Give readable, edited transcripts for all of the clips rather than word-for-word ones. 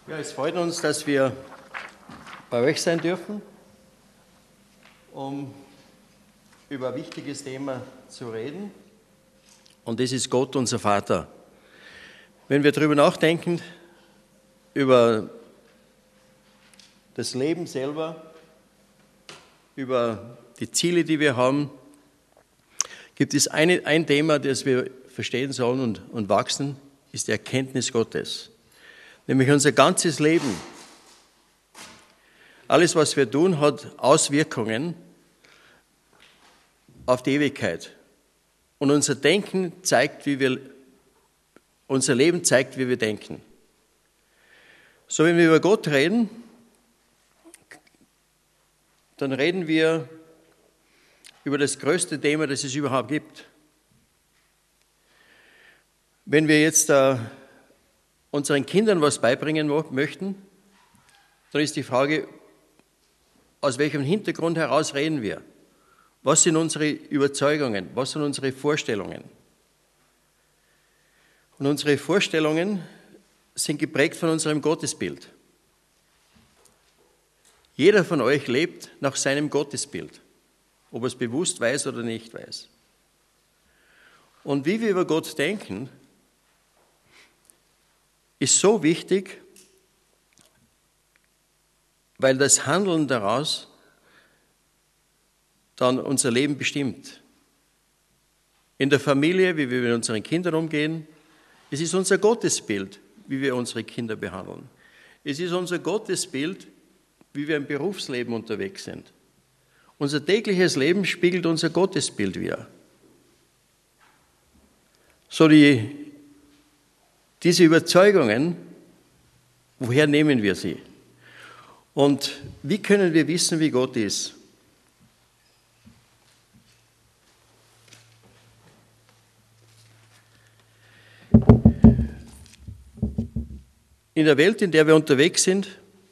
Ja, es freut uns, dass wir bei euch sein dürfen, um über ein wichtiges Thema zu reden. Und das ist Gott, unser Vater. Wenn wir darüber nachdenken, über das Leben selber, über die Ziele, die wir haben, gibt es ein Thema, das wir verstehen sollen und wachsen, ist die Erkenntnis Gottes. Nämlich unser ganzes Leben. Alles, was wir tun, hat Auswirkungen auf die Ewigkeit. Und unser Denken zeigt, unser Leben zeigt, wie wir denken. So, wenn wir über Gott reden, dann reden wir über das größte Thema, das es überhaupt gibt. Wenn wir jetzt unseren Kindern was beibringen möchten, dann ist die Frage, aus welchem Hintergrund heraus reden wir? Was sind unsere Überzeugungen? Was sind unsere Vorstellungen? Und unsere Vorstellungen sind geprägt von unserem Gottesbild. Jeder von euch lebt nach seinem Gottesbild, ob er es bewusst weiß oder nicht weiß. Und wie wir über Gott denken, ist so wichtig, weil das Handeln daraus dann unser Leben bestimmt. In der Familie, wie wir mit unseren Kindern umgehen, es ist unser Gottesbild, wie wir unsere Kinder behandeln. Es ist unser Gottesbild, wie wir im Berufsleben unterwegs sind. Unser tägliches Leben spiegelt unser Gottesbild wider. So diese Überzeugungen, woher nehmen wir sie? Und wie können wir wissen, wie Gott ist? In der Welt, in der wir unterwegs sind,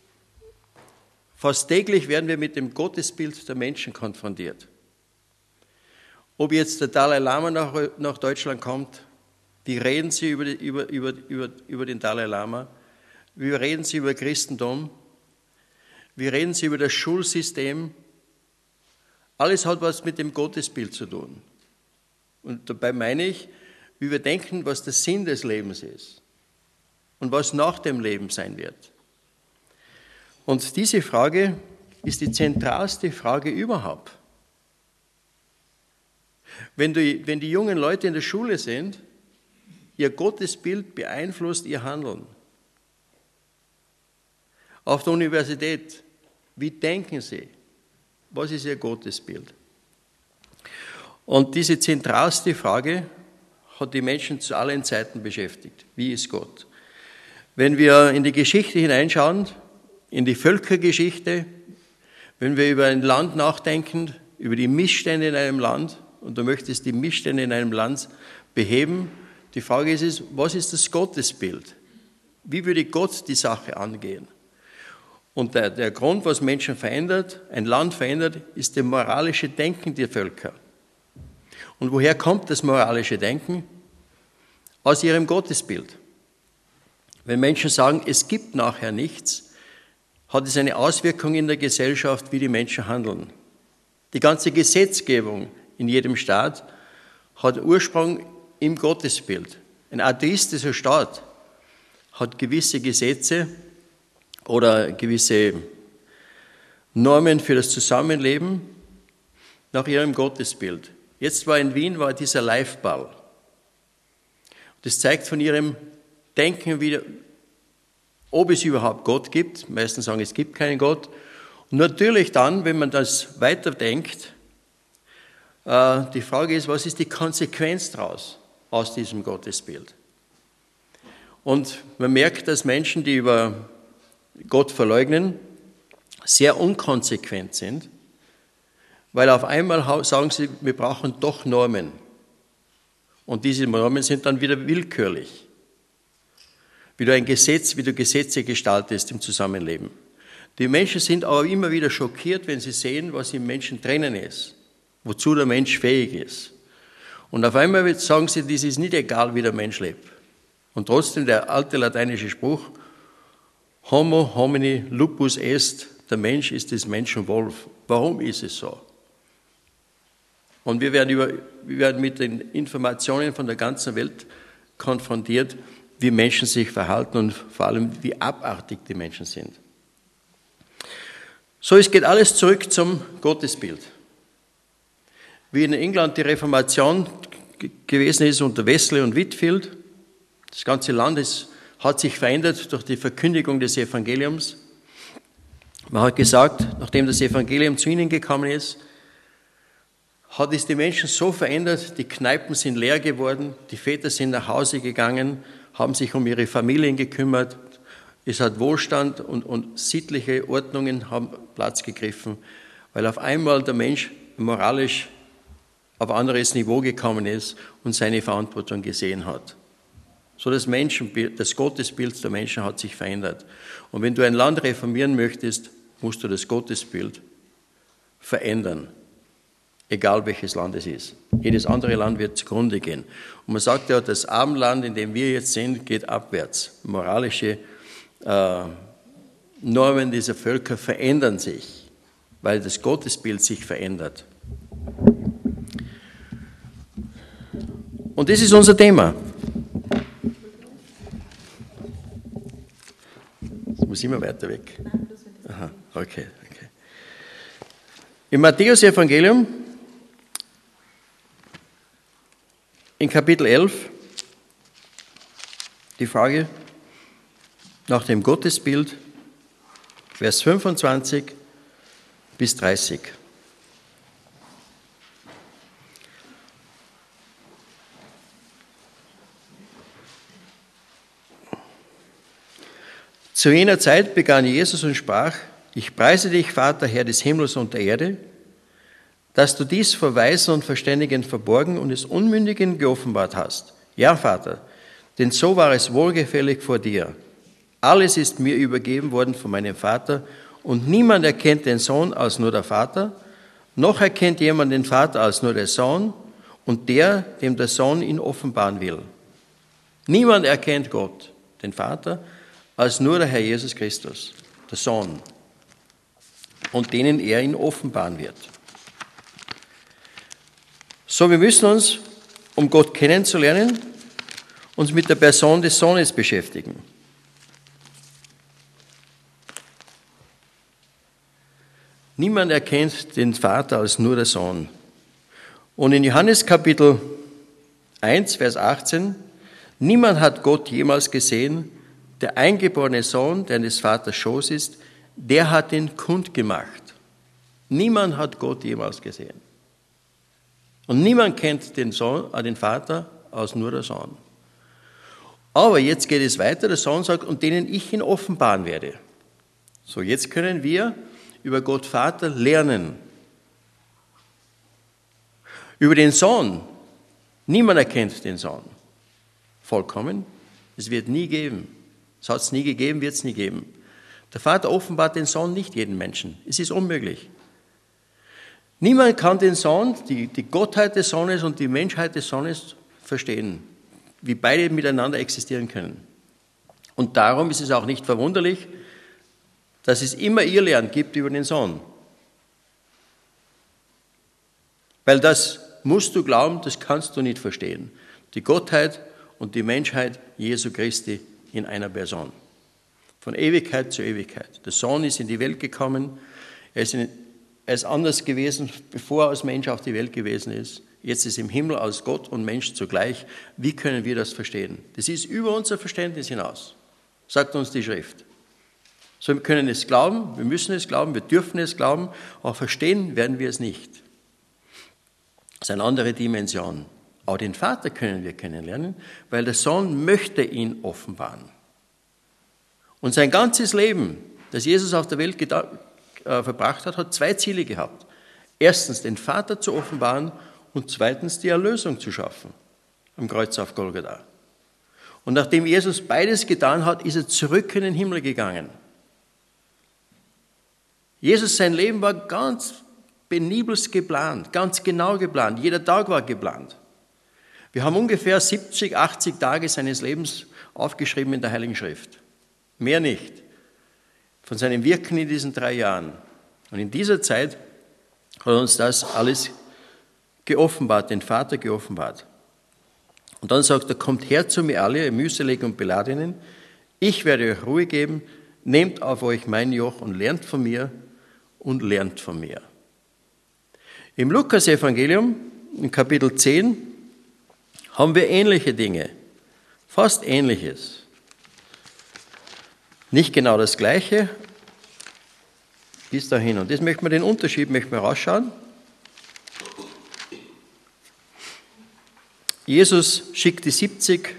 fast täglich werden wir mit dem Gottesbild der Menschen konfrontiert. Ob jetzt der Dalai Lama nach Deutschland kommt, wie reden sie über den Dalai Lama? Wie reden sie über Christentum? Wie reden sie über das Schulsystem? Alles hat was mit dem Gottesbild zu tun. Und dabei meine ich, wie wir denken, was der Sinn des Lebens ist und was nach dem Leben sein wird. Und diese Frage ist die zentralste Frage überhaupt. Wenn die jungen Leute in der Schule sind, ihr Gottesbild beeinflusst ihr Handeln. Auf der Universität, wie denken sie? Was ist ihr Gottesbild? Und diese zentralste Frage hat die Menschen zu allen Zeiten beschäftigt. Wie ist Gott? Wenn wir in die Geschichte hineinschauen, in die Völkergeschichte, wenn wir über ein Land nachdenken, über die Missstände in einem Land, und du möchtest die Missstände in einem Land beheben, die Frage ist, was ist das Gottesbild? Wie würde Gott die Sache angehen? Und der Grund, was Menschen verändert, ein Land verändert, ist das moralische Denken der Völker. Und woher kommt das moralische Denken? Aus ihrem Gottesbild. Wenn Menschen sagen, es gibt nachher nichts, hat es eine Auswirkung in der Gesellschaft, wie die Menschen handeln. Die ganze Gesetzgebung in jedem Staat hat Ursprung im Gottesbild. Ein atheistischer Staat hat gewisse Gesetze oder gewisse Normen für das Zusammenleben nach ihrem Gottesbild. Jetzt in Wien war dieser Liveball. Das zeigt von ihrem Denken wieder, ob es überhaupt Gott gibt. Die meisten sagen, es gibt keinen Gott. Und natürlich dann, wenn man das weiterdenkt, die Frage ist, was ist die Konsequenz daraus, aus diesem Gottesbild? Und man merkt, dass Menschen, die über Gott verleugnen, sehr unkonsequent sind, weil auf einmal sagen sie, wir brauchen doch Normen. Und diese Normen sind dann wieder willkürlich. Wie du Gesetze gestaltest im Zusammenleben. Die Menschen sind aber immer wieder schockiert, wenn sie sehen, was im Menschen drinnen ist, wozu der Mensch fähig ist. Und auf einmal sagen sie, das ist nicht egal, wie der Mensch lebt. Und trotzdem der alte lateinische Spruch, Homo homini lupus est, der Mensch ist des Menschen Wolf. Warum ist es so? Und wir werden mit den Informationen von der ganzen Welt konfrontiert, wie Menschen sich verhalten und vor allem, wie abartig die Menschen sind. So, es geht alles zurück zum Gottesbild. Wie in England die Reformation gewesen ist unter Wesley und Whitefield, das ganze Land hat sich verändert durch die Verkündigung des Evangeliums. Man hat gesagt, nachdem das Evangelium zu ihnen gekommen ist, hat es die Menschen so verändert, die Kneipen sind leer geworden, die Väter sind nach Hause gegangen, haben sich um ihre Familien gekümmert, es hat Wohlstand und sittliche Ordnungen haben Platz gegriffen, weil auf einmal der Mensch moralisch auf ein anderes Niveau gekommen ist und seine Verantwortung gesehen hat. So das Menschenbild, das Gottesbild der Menschen hat sich verändert. Und wenn du ein Land reformieren möchtest, musst du das Gottesbild verändern. Egal welches Land es ist. Jedes andere Land wird zugrunde gehen. Und man sagt ja, das Abendland, in dem wir jetzt sind, geht abwärts. Moralische Normen dieser Völker verändern sich, weil das Gottesbild sich verändert. Und das ist unser Thema. Das muss immer weiter weg. Aha, okay. Im Matthäus-Evangelium, in Kapitel 11, die Frage nach dem Gottesbild, Vers 25 bis 30. Zu jener Zeit begann Jesus und sprach: Ich preise dich, Vater, Herr des Himmels und der Erde, dass du dies vor Weisen und Verständigen verborgen und es Unmündigen geoffenbart hast. Ja, Vater, denn so war es wohlgefällig vor dir. Alles ist mir übergeben worden von meinem Vater, und niemand erkennt den Sohn als nur der Vater, noch erkennt jemand den Vater als nur der Sohn und der, dem der Sohn ihn offenbaren will. Niemand erkennt Gott, den Vater, als nur der Herr Jesus Christus, der Sohn, und denen er ihn offenbaren wird. So, wir müssen uns, um Gott kennenzulernen, uns mit der Person des Sohnes beschäftigen. Niemand erkennt den Vater als nur der Sohn. Und in Johannes Kapitel 1, Vers 18, niemand hat Gott jemals gesehen, der eingeborene Sohn, der in des Vaters Schoß ist, der hat ihn kundgemacht. Niemand hat Gott jemals gesehen. Und niemand kennt den Vater als nur der Sohn. Aber jetzt geht es weiter, der Sohn sagt, und denen ich ihn offenbaren werde. So, jetzt können wir über Gott Vater lernen. Über den Sohn. Niemand erkennt den Sohn. Vollkommen. Es wird nie geben. Es hat es nie gegeben, wird es nie geben. Der Vater offenbart den Sohn nicht jedem Menschen. Es ist unmöglich. Niemand kann den Sohn, die Gottheit des Sohnes und die Menschheit des Sohnes verstehen, wie beide miteinander existieren können. Und darum ist es auch nicht verwunderlich, dass es immer Irrlehren gibt über den Sohn. Weil das musst du glauben, das kannst du nicht verstehen. Die Gottheit und die Menschheit Jesu Christi in einer Person. Von Ewigkeit zu Ewigkeit. Der Sohn ist in die Welt gekommen, er ist anders gewesen, bevor er als Mensch auf die Welt gewesen ist. Jetzt ist er im Himmel als Gott und Mensch zugleich. Wie können wir das verstehen? Das ist über unser Verständnis hinaus, sagt uns die Schrift. So, wir können es glauben, wir müssen es glauben, wir dürfen es glauben, aber verstehen werden wir es nicht. Das ist eine andere Dimension. Auch den Vater können wir kennenlernen, weil der Sohn möchte ihn offenbaren. Und sein ganzes Leben, das Jesus auf der Welt verbracht hat, hat zwei Ziele gehabt. Erstens, den Vater zu offenbaren und zweitens, die Erlösung zu schaffen am Kreuz auf Golgatha. Und nachdem Jesus beides getan hat, ist er zurück in den Himmel gegangen. Jesus, sein Leben war ganz penibelst geplant, ganz genau geplant. Jeder Tag war geplant. Wir haben ungefähr 70, 80 Tage seines Lebens aufgeschrieben in der Heiligen Schrift. Mehr nicht. von seinem Wirken in diesen 3 Jahren. Und in dieser Zeit hat er uns das alles geoffenbart, den Vater geoffenbart. Und dann sagt er, kommt her zu mir alle, ihr mühselig und Beladenen, ich werde euch Ruhe geben, nehmt auf euch mein Joch und lernt von mir und lernt von mir. Im Lukas-Evangelium, in Kapitel 10, haben wir ähnliche Dinge, fast Ähnliches. Nicht genau das Gleiche, bis dahin. Und das möchten wir, den Unterschied möchten wir rausschauen. Jesus schickt die 70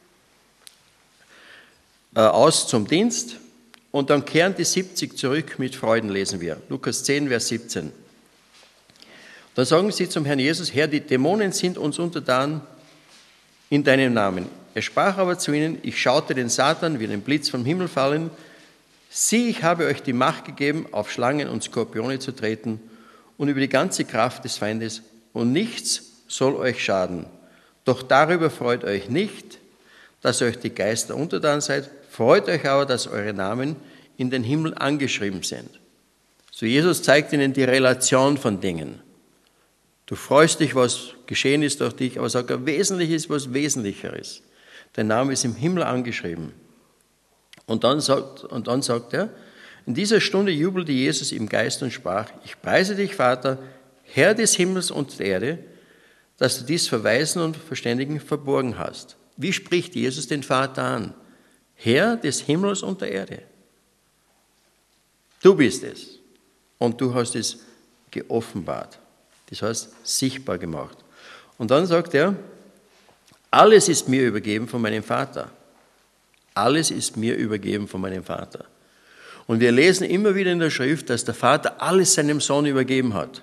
aus zum Dienst und dann kehren die 70 zurück mit Freuden, lesen wir. Lukas 10, Vers 17. Dann sagen sie zum Herrn Jesus, Herr, die Dämonen sind uns untertan in deinem Namen. Er sprach aber zu ihnen, ich schaute den Satan wie ein Blitz vom Himmel fallen. Sieh, ich habe euch die Macht gegeben, auf Schlangen und Skorpione zu treten und über die ganze Kraft des Feindes und nichts soll euch schaden. Doch darüber freut euch nicht, dass euch die Geister untertan seid, freut euch aber, dass eure Namen in den Himmel angeschrieben sind. So Jesus zeigt ihnen die Relation von Dingen. Du freust dich, was geschehen ist durch dich, aber sagt er, wesentlich ist was Wesentlicheres. Dein Name ist im Himmel angeschrieben. Und dann sagt er, in dieser Stunde jubelte Jesus im Geist und sprach, ich preise dich, Vater, Herr des Himmels und der Erde, dass du dies für Weisen und Verständigen verborgen hast. Wie spricht Jesus den Vater an? Herr des Himmels und der Erde. Du bist es. Und du hast es geoffenbart. Das heißt, sichtbar gemacht. Und dann sagt er, alles ist mir übergeben von meinem Vater. Alles ist mir übergeben von meinem Vater. Und wir lesen immer wieder in der Schrift, dass der Vater alles seinem Sohn übergeben hat.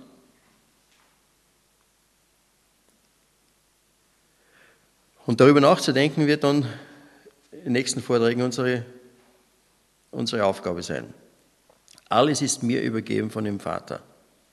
Und darüber nachzudenken wird dann in den nächsten Vorträgen unsere Aufgabe sein. Alles ist mir übergeben von dem Vater.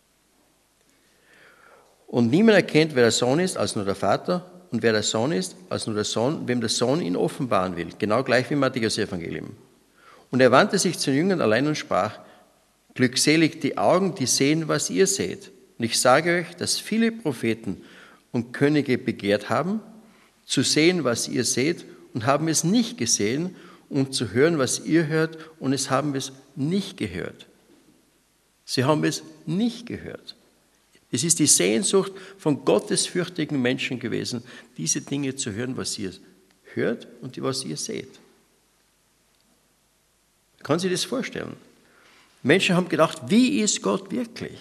Und niemand erkennt, wer der Sohn ist, als nur der Vater, und wer der Sohn ist, als nur der Sohn, wem der Sohn ihn offenbaren will. Genau gleich wie im Matthäus-Evangelium. Und er wandte sich zu den Jüngern allein und sprach, glückselig die Augen, die sehen, was ihr seht. Und ich sage euch, dass viele Propheten und Könige begehrt haben, zu sehen, was ihr seht, und haben es nicht gesehen, und zu hören, was ihr hört, und es haben es nicht gehört. Sie haben es nicht gehört. Es ist die Sehnsucht von gottesfürchtigen Menschen gewesen, diese Dinge zu hören, was ihr hört und was ihr seht. Kann sich das vorstellen? Menschen haben gedacht, wie ist Gott wirklich?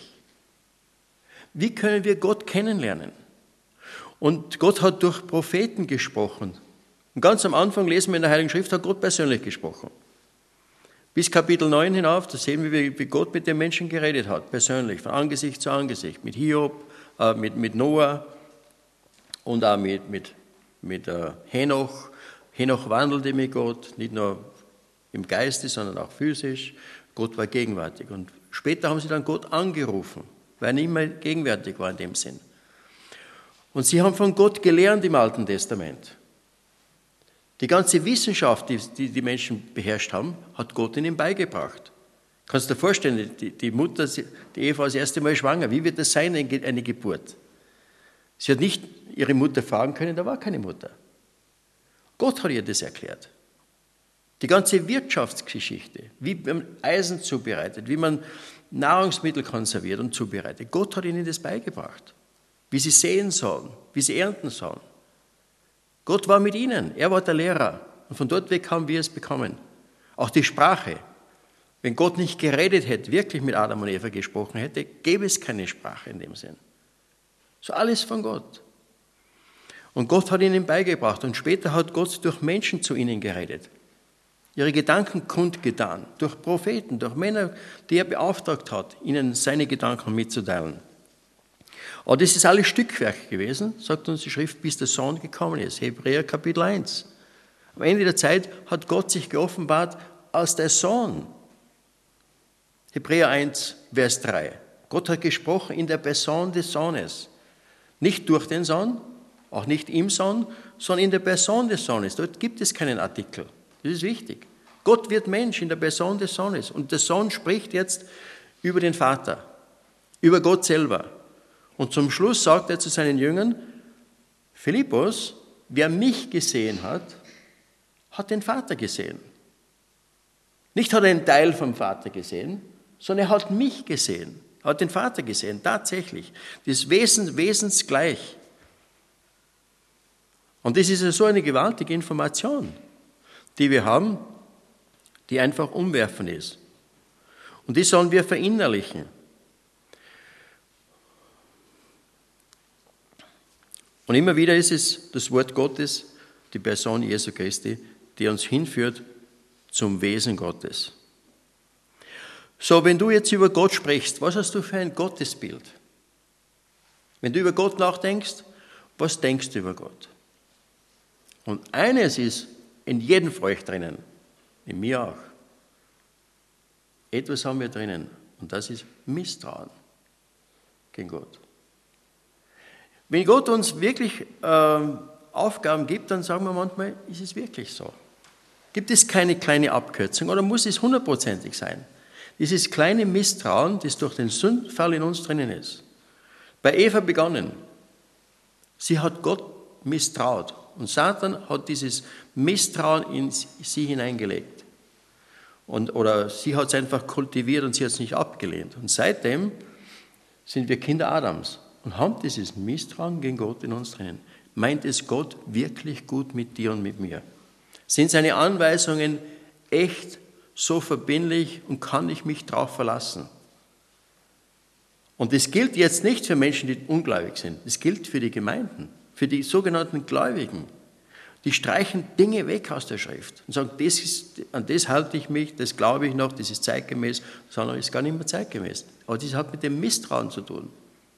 Wie können wir Gott kennenlernen? Und Gott hat durch Propheten gesprochen. Und ganz am Anfang lesen wir in der Heiligen Schrift, hat Gott persönlich gesprochen. Bis Kapitel 9 hinauf, da sehen wir, wie Gott mit den Menschen geredet hat, persönlich, von Angesicht zu Angesicht, mit Hiob, mit Noah und auch mit Henoch. Henoch wandelte mit Gott, nicht nur im Geiste, sondern auch physisch. Gott war gegenwärtig. Und später haben sie dann Gott angerufen, weil er nicht mehr gegenwärtig war in dem Sinn. Und sie haben von Gott gelernt im Alten Testament. Die ganze Wissenschaft, die die Menschen beherrscht haben, hat Gott ihnen beigebracht. Kannst du dir vorstellen, die Mutter, die Eva, das erste Mal schwanger, wie wird das sein, eine Geburt? Sie hat nicht ihre Mutter fragen können, da war keine Mutter. Gott hat ihr das erklärt. Die ganze Wirtschaftsgeschichte, wie man Eisen zubereitet, wie man Nahrungsmittel konserviert und zubereitet. Gott hat ihnen das beigebracht. Wie sie säen sollen, wie sie ernten sollen. Gott war mit ihnen, er war der Lehrer. Und von dort weg haben wir es bekommen. Auch die Sprache. Wenn Gott nicht geredet hätte, wirklich mit Adam und Eva gesprochen hätte, gäbe es keine Sprache in dem Sinn. So alles von Gott. Und Gott hat ihnen beigebracht. Und später hat Gott durch Menschen zu ihnen geredet. Ihre Gedanken kundgetan. Durch Propheten, durch Männer, die er beauftragt hat, ihnen seine Gedanken mitzuteilen. Aber das ist alles Stückwerk gewesen, sagt uns die Schrift, bis der Sohn gekommen ist. Hebräer Kapitel 1. Am Ende der Zeit hat Gott sich geoffenbart als der Sohn. Hebräer 1, Vers 3. Gott hat gesprochen in der Person des Sohnes. Nicht durch den Sohn, auch nicht im Sohn, sondern in der Person des Sohnes. Dort gibt es keinen Artikel. Das ist wichtig. Gott wird Mensch in der Person des Sohnes. Und der Sohn spricht jetzt über den Vater, über Gott selber. Und zum Schluss sagt er zu seinen Jüngern, Philippus, wer mich gesehen hat, hat den Vater gesehen. Nicht hat er einen Teil vom Vater gesehen, sondern er hat mich gesehen, hat den Vater gesehen, tatsächlich. Das Wesensgleich. Und das ist ja so eine gewaltige Information, die wir haben, die einfach umwerfend ist. Und die sollen wir verinnerlichen. Und immer wieder ist es das Wort Gottes, die Person Jesu Christi, die uns hinführt zum Wesen Gottes. So, wenn du jetzt über Gott sprichst, was hast du für ein Gottesbild? Wenn du über Gott nachdenkst, was denkst du über Gott? Und eines ist in jedem von euch drinnen, in mir auch. Etwas haben wir drinnen und das ist Misstrauen gegen Gott. Wenn Gott uns wirklich Aufgaben gibt, dann sagen wir manchmal, ist es wirklich so? Gibt es keine kleine Abkürzung oder muss es 100%ig sein? Dieses kleine Misstrauen, das durch den Sündenfall in uns drinnen ist. Bei Eva begonnen. Sie hat Gott misstraut und Satan hat dieses Misstrauen in sie hineingelegt. Oder sie hat es einfach kultiviert und sie hat es nicht abgelehnt. Und seitdem sind wir Kinder Adams und haben dieses Misstrauen gegen Gott in uns drinnen. Meint es Gott wirklich gut mit dir und mit mir? Sind seine Anweisungen echt so verbindlich und kann ich mich darauf verlassen? Und das gilt jetzt nicht für Menschen, die ungläubig sind. Das gilt für die Gemeinden, für die sogenannten Gläubigen. Die streichen Dinge weg aus der Schrift und sagen, an das halte ich mich, das glaube ich noch, das ist zeitgemäß, sondern ist gar nicht mehr zeitgemäß. Aber das hat mit dem Misstrauen zu tun.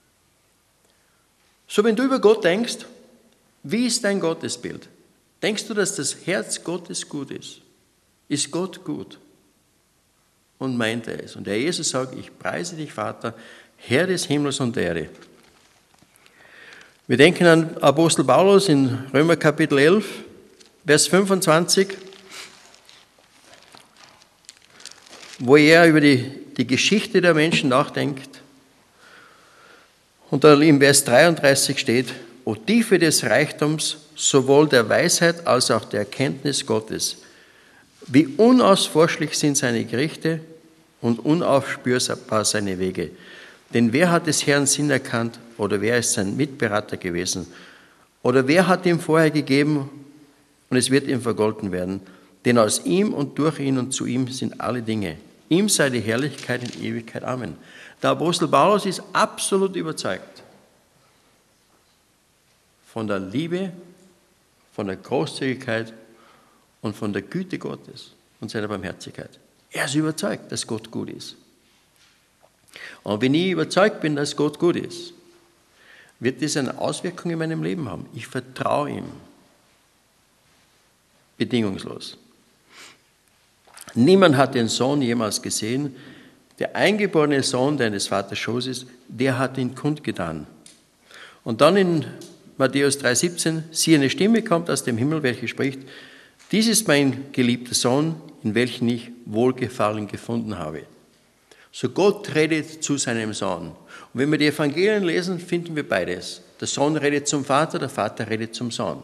So, wenn du über Gott denkst, wie ist dein Gottesbild? Denkst du, dass das Herz Gottes gut ist? Ist Gott gut? Und meint er es? Und der Jesus sagt, ich preise dich, Vater, Herr des Himmels und der Erde. Wir denken an Apostel Paulus in Römer Kapitel 11, Vers 25, wo er über die Geschichte der Menschen nachdenkt. Und da im Vers 33 steht, O Tiefe des Reichtums, sowohl der Weisheit als auch der Erkenntnis Gottes. Wie unausforschlich sind seine Gerichte und unaufspürbar seine Wege. Denn wer hat des Herrn Sinn erkannt oder wer ist sein Mitberater gewesen? Oder wer hat ihm vorher gegeben und es wird ihm vergolten werden? Denn aus ihm und durch ihn und zu ihm sind alle Dinge. Ihm sei die Herrlichkeit in Ewigkeit. Amen. Der Apostel Paulus ist absolut überzeugt von der Liebe, von der Großzügigkeit und von der Güte Gottes und seiner Barmherzigkeit. Er ist überzeugt, dass Gott gut ist. Und wenn ich überzeugt bin, dass Gott gut ist, wird das eine Auswirkung in meinem Leben haben. Ich vertraue ihm bedingungslos. Niemand hat den Sohn jemals gesehen. Der eingeborene Sohn, der in des Vaters Schoß ist, der hat ihn kundgetan. Und dann in Matthäus 3,17, siehe, eine Stimme kommt aus dem Himmel, welche spricht, dies ist mein geliebter Sohn, in welchen ich Wohlgefallen gefunden habe. So Gott redet zu seinem Sohn. Und wenn wir die Evangelien lesen, finden wir beides. Der Sohn redet zum Vater, der Vater redet zum Sohn.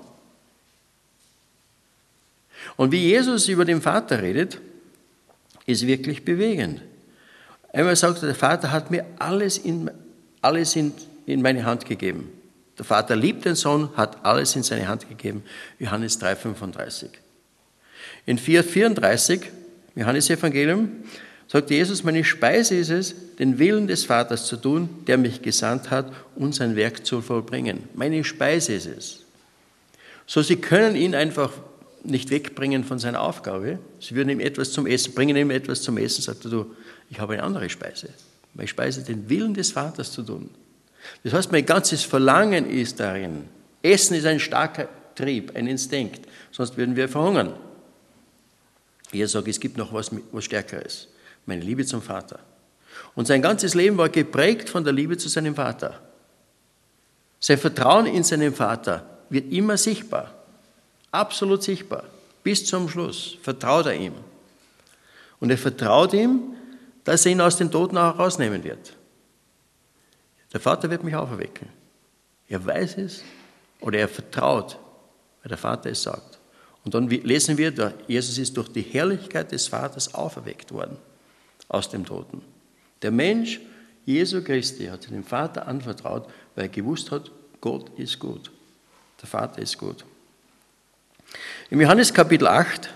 Und wie Jesus über den Vater redet, ist wirklich bewegend. Einmal sagt er, der Vater hat mir alles in meine Hand gegeben. Der Vater liebt den Sohn, hat alles in seine Hand gegeben. Johannes 3,35. In 4,34, Johannes Evangelium, sagt Jesus, meine Speise ist es, den Willen des Vaters zu tun, der mich gesandt hat, und sein Werk zu vollbringen. Meine Speise ist es. So, sie können ihn einfach nicht wegbringen von seiner Aufgabe. Sie würden ihm etwas zum Essen, bringen ihm etwas zum Essen, sagt er, du, ich habe eine andere Speise. Meine Speise ist, den Willen des Vaters zu tun. Das heißt, mein ganzes Verlangen ist darin. Essen ist ein starker Trieb, ein Instinkt, sonst würden wir verhungern. Ich sage, es gibt noch was Stärkeres. Meine Liebe zum Vater. Und sein ganzes Leben war geprägt von der Liebe zu seinem Vater. Sein Vertrauen in seinen Vater wird immer sichtbar. Absolut sichtbar. Bis zum Schluss vertraut er ihm. Und er vertraut ihm, dass er ihn aus den Toten auch rausnehmen wird. Der Vater wird mich auferwecken. Er weiß es oder er vertraut, weil der Vater es sagt. Und dann lesen wir, Jesus ist durch die Herrlichkeit des Vaters auferweckt worden aus dem Toten. Der Mensch, Jesu Christi, hat sich dem Vater anvertraut, weil er gewusst hat, Gott ist gut. Der Vater ist gut. Im Johannes Kapitel 8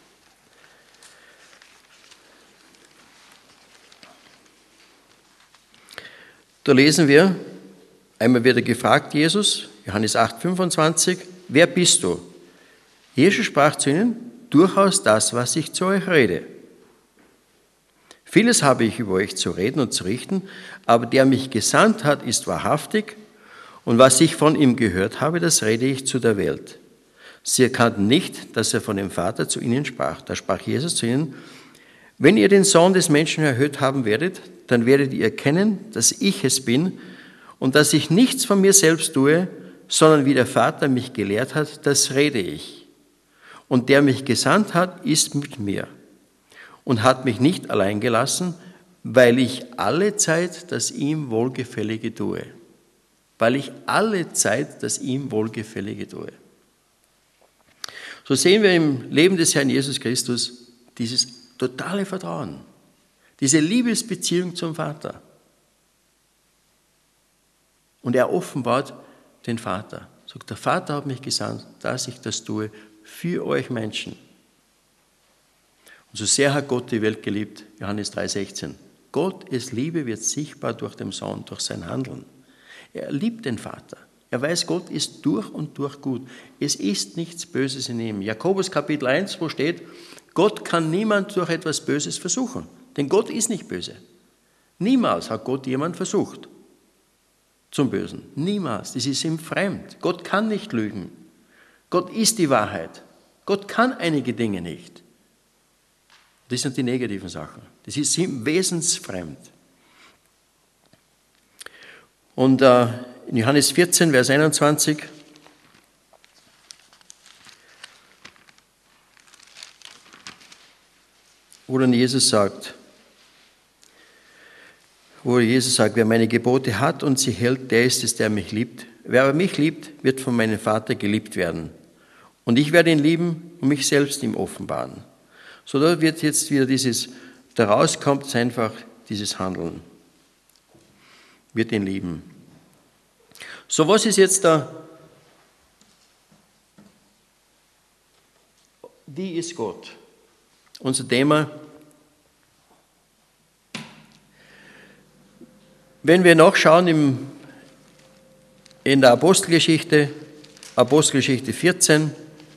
da lesen wir, einmal wird er gefragt, Jesus, Johannes 8, 25, wer bist du? Jesus sprach zu ihnen, durchaus das, was ich zu euch rede. Vieles habe ich über euch zu reden und zu richten, aber der mich gesandt hat, ist wahrhaftig, und was ich von ihm gehört habe, das rede ich zu der Welt. Sie erkannten nicht, dass er von dem Vater zu ihnen sprach. Da sprach Jesus zu ihnen, wenn ihr den Sohn des Menschen erhöht haben werdet, dann werdet ihr erkennen, dass ich es bin und dass ich nichts von mir selbst tue, sondern wie der Vater mich gelehrt hat, das rede ich. Und der mich gesandt hat, ist mit mir und hat mich nicht allein gelassen, weil ich alle Zeit das ihm Wohlgefällige tue. Weil ich alle Zeit das ihm Wohlgefällige tue. So sehen wir im Leben des Herrn Jesus Christus dieses totale Vertrauen, diese Liebesbeziehung zum Vater. Und er offenbart den Vater. Sagt, der Vater hat mich gesandt, dass ich das tue für euch Menschen. Und so sehr hat Gott die Welt geliebt, Johannes 3,16. Gottes Liebe wird sichtbar durch den Sohn, durch sein Handeln. Er liebt den Vater. Er weiß, Gott ist durch und durch gut. Es ist nichts Böses in ihm. Jakobus Kapitel 1, wo steht, Gott kann niemand durch etwas Böses versuchen. Denn Gott ist nicht böse. Niemals hat Gott jemand versucht zum Bösen. Niemals. Das ist ihm fremd. Gott kann nicht lügen. Gott ist die Wahrheit. Gott kann einige Dinge nicht. Das sind die negativen Sachen. Das ist ihm wesensfremd. Und in Johannes 14, Vers 21, wo dann Jesus sagt, wer meine Gebote hat und sie hält, der ist es, der mich liebt. Wer aber mich liebt, wird von meinem Vater geliebt werden. Und ich werde ihn lieben und mich selbst ihm offenbaren. So, da wird jetzt wieder daraus kommt es einfach dieses Handeln. Wird ihn lieben. So, was ist jetzt da? Wie ist Gott? Unser Thema. Wenn wir nachschauen in der Apostelgeschichte 14,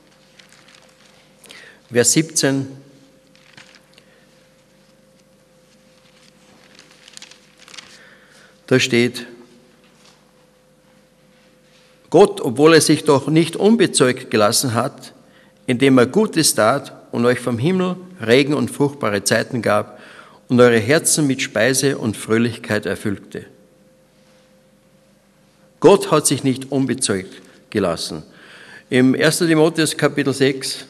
Vers 17, da steht, Gott, obwohl er sich doch nicht unbezeugt gelassen hat, indem er Gutes tat und euch vom Himmel Regen und fruchtbare Zeiten gab und eure Herzen mit Speise und Fröhlichkeit erfüllte. Gott hat sich nicht unbezeugt gelassen. Im 1. Timotheus Kapitel 6,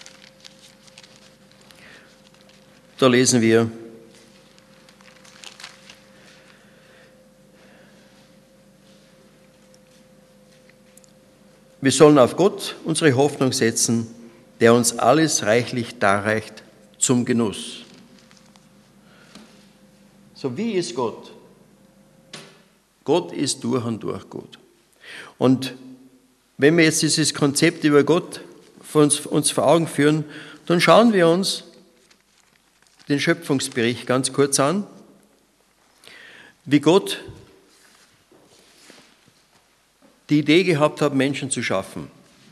da lesen wir, wir sollen auf Gott unsere Hoffnung setzen, der uns alles reichlich darreicht zum Genuss. So, wie ist Gott? Gott ist durch und durch gut. Und wenn wir jetzt dieses Konzept über Gott uns vor Augen führen, dann schauen wir uns den Schöpfungsbericht ganz kurz an, wie Gott die Idee gehabt hat, Menschen zu schaffen.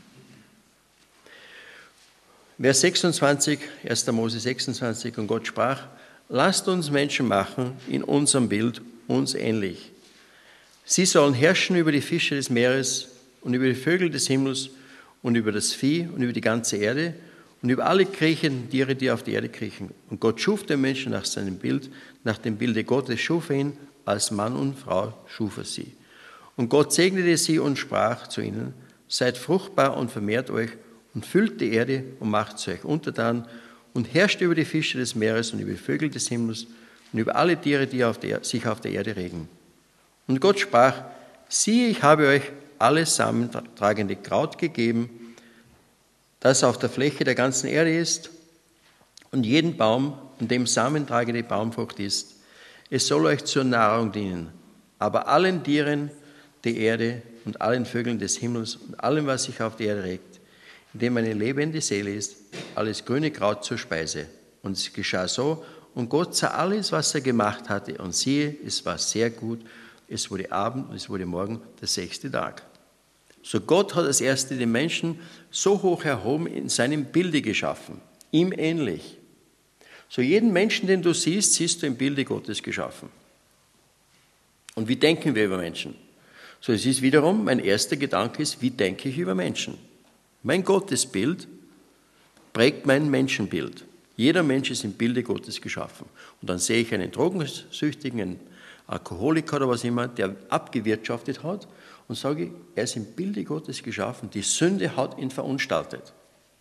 Vers 26, 1. Mose 26, und Gott sprach, lasst uns Menschen machen in unserem Bild, uns ähnlich. Sie sollen herrschen über die Fische des Meeres und über die Vögel des Himmels und über das Vieh und über die ganze Erde und über alle kriechenden Tiere, die auf der Erde kriechen. Und Gott schuf den Menschen nach seinem Bild, nach dem Bilde Gottes schuf er ihn, als Mann und Frau schuf er sie. Und Gott segnete sie und sprach zu ihnen, seid fruchtbar und vermehrt euch und füllt die Erde und macht sie euch untertan und herrschte über die Fische des Meeres und über die Vögel des Himmels und über alle Tiere, die sich auf der Erde regen. Und Gott sprach, siehe, ich habe euch alles samentragende Kraut gegeben, das auf der Fläche der ganzen Erde ist, und jeden Baum, an dem samentragende Baumfrucht ist. Es soll euch zur Nahrung dienen, aber allen Tieren der Erde und allen Vögeln des Himmels und allem, was sich auf der Erde regt, in dem eine lebende Seele ist, alles grüne Kraut zur Speise. Und es geschah so, und Gott sah alles, was er gemacht hatte, und siehe, es war sehr gut. Es wurde Abend und es wurde Morgen, der 6. Tag. So Gott hat als Erste den Menschen so hoch erhoben, in seinem Bilde geschaffen, ihm ähnlich. So jeden Menschen, den du siehst, siehst du im Bilde Gottes geschaffen. Und wie denken wir über Menschen? So, es ist wiederum, mein erster Gedanke ist, wie denke ich über Menschen? Mein Gottesbild prägt mein Menschenbild. Jeder Mensch ist im Bilde Gottes geschaffen. Und dann sehe ich einen Drogensüchtigen, einen Alkoholiker oder was immer, der abgewirtschaftet hat und sage, er ist im Bilde Gottes geschaffen, die Sünde hat ihn verunstaltet.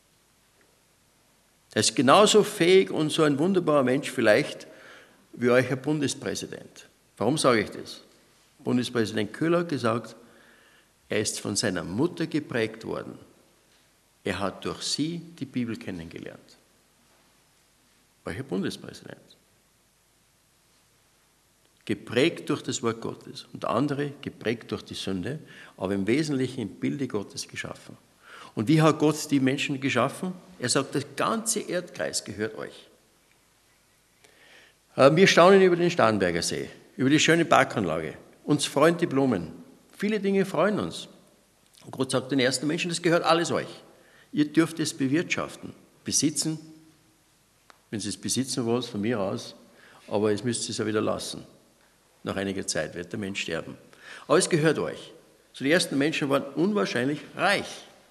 Er ist genauso fähig und so ein wunderbarer Mensch vielleicht wie euer Bundespräsident. Warum sage ich das? Bundespräsident Köhler hat gesagt, er ist von seiner Mutter geprägt worden. Er hat durch sie die Bibel kennengelernt. Euer Bundespräsident. Geprägt durch das Wort Gottes und andere geprägt durch die Sünde, aber im Wesentlichen im Bilde Gottes geschaffen. Und wie hat Gott die Menschen geschaffen? Er sagt, das ganze Erdkreis gehört euch. Wir staunen über den Starnberger See, über die schöne Parkanlage. Uns freuen die Blumen. Viele Dinge freuen uns. Und Gott sagt den ersten Menschen, das gehört alles euch. Ihr dürft es bewirtschaften, besitzen, wenn Sie es besitzen wollen, von mir aus, aber es müsst ihr es ja wieder lassen. Nach einiger Zeit wird der Mensch sterben. Aber es gehört euch. So die ersten Menschen waren unwahrscheinlich reich.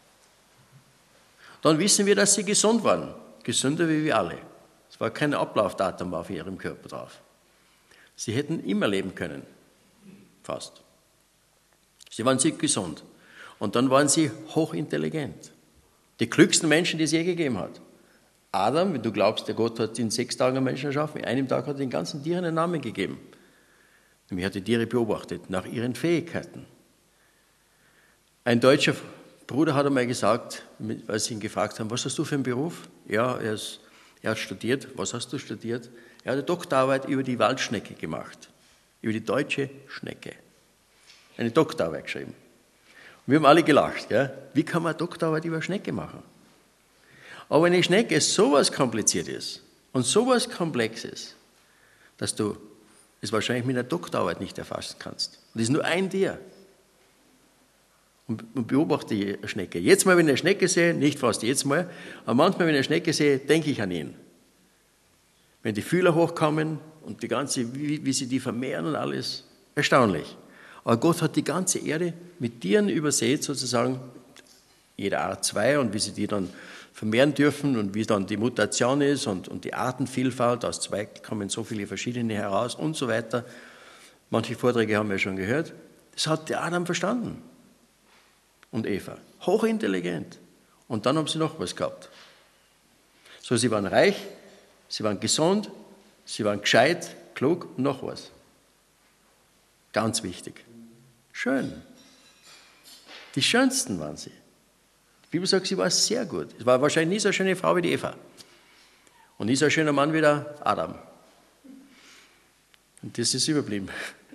Dann wissen wir, dass sie gesund waren. Gesünder wie wir alle. Es war kein Ablaufdatum auf ihrem Körper drauf. Sie hätten immer leben können. Fast. Sie waren sehr gesund. Und dann waren sie hochintelligent. Die klügsten Menschen, die es je gegeben hat. Adam, wenn du glaubst, der Gott hat in 6 Tagen einen Menschen erschaffen, in einem Tag hat er den ganzen Tieren einen Namen gegeben. Nämlich hat die Tiere beobachtet, nach ihren Fähigkeiten. Ein deutscher Bruder hat einmal gesagt, als sie ihn gefragt haben, was hast du für einen Beruf? Ja, er hat studiert. Was hast du studiert? Er hat eine Doktorarbeit über die Waldschnecke gemacht, über die deutsche Schnecke. Eine Doktorarbeit geschrieben. Und wir haben alle gelacht. Gell? Wie kann man eine Doktorarbeit über eine Schnecke machen? Aber eine Schnecke sowas kompliziert ist und sowas Komplexes, dass du es wahrscheinlich mit einer Doktorarbeit nicht erfassen kannst. Und das ist nur ein Tier. Und beobachte die Schnecke. Jetzt mal, wenn ich eine Schnecke sehe, nicht fast jetzt mal, aber manchmal, wenn ich eine Schnecke sehe, denke ich an ihn. Wenn die Fühler hochkommen und die ganze, wie sie die vermehren und alles, erstaunlich. Aber Gott hat die ganze Erde mit Tieren übersät, sozusagen, jede Art 2 und wie sie die dann vermehren dürfen und wie dann die Mutation ist und die Artenvielfalt, aus 2 kommen so viele verschiedene heraus und so weiter. Manche Vorträge haben wir schon gehört. Das hat der Adam verstanden. Und Eva. Hochintelligent. Und dann haben sie noch was gehabt. So, sie waren reich, sie waren gesund, sie waren gescheit, klug und noch was. Ganz wichtig. Schön. Die schönsten waren sie. Die Bibel sagt, sie war sehr gut. Es war wahrscheinlich nie so eine schöne Frau wie die Eva. Und nie so ein schöner Mann wie der Adam. Und das ist überblieben.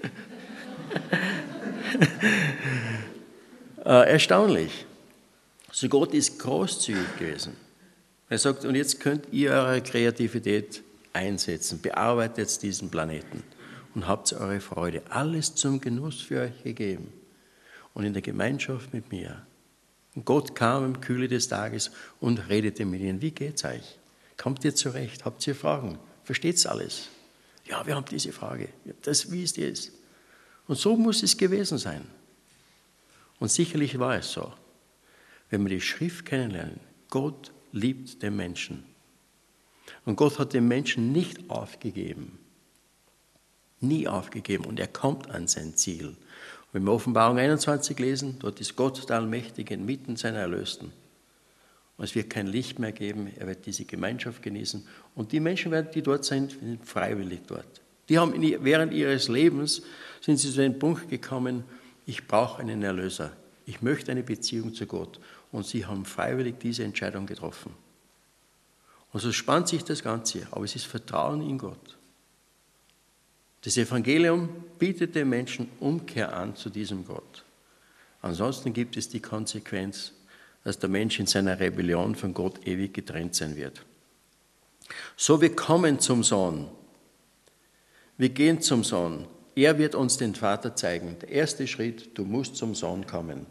Erstaunlich. So Gott ist großzügig gewesen. Er sagt, und jetzt könnt ihr eure Kreativität einsetzen. Bearbeitet diesen Planeten und habt eure Freude. Alles zum Genuss für euch gegeben. Und in der Gemeinschaft mit mir. Und Gott kam im Kühle des Tages und redete mit ihnen. Wie geht's euch? Kommt ihr zurecht? Habt ihr Fragen? Versteht's alles? Ja, wir haben diese Frage. Wie ist es? Und so muss es gewesen sein. Und sicherlich war es so. Wenn wir die Schrift kennenlernen, Gott liebt den Menschen. Und Gott hat den Menschen nicht aufgegeben. Nie aufgegeben. Und er kommt an sein Ziel. Und wenn wir Offenbarung 21 lesen, dort ist Gott der Allmächtige inmitten seiner Erlösten. Und es wird kein Licht mehr geben, er wird diese Gemeinschaft genießen. Und die Menschen, die dort sind freiwillig dort. Die haben während ihres Lebens, sind sie zu dem Punkt gekommen, ich brauche einen Erlöser. Ich möchte eine Beziehung zu Gott. Und sie haben freiwillig diese Entscheidung getroffen. Und so spannt sich das Ganze, aber es ist Vertrauen in Gott. Das Evangelium bietet den Menschen Umkehr an zu diesem Gott. Ansonsten gibt es die Konsequenz, dass der Mensch in seiner Rebellion von Gott ewig getrennt sein wird. So, wir kommen zum Sohn. Wir gehen zum Sohn. Er wird uns den Vater zeigen. Der erste Schritt, du musst zum Sohn kommen.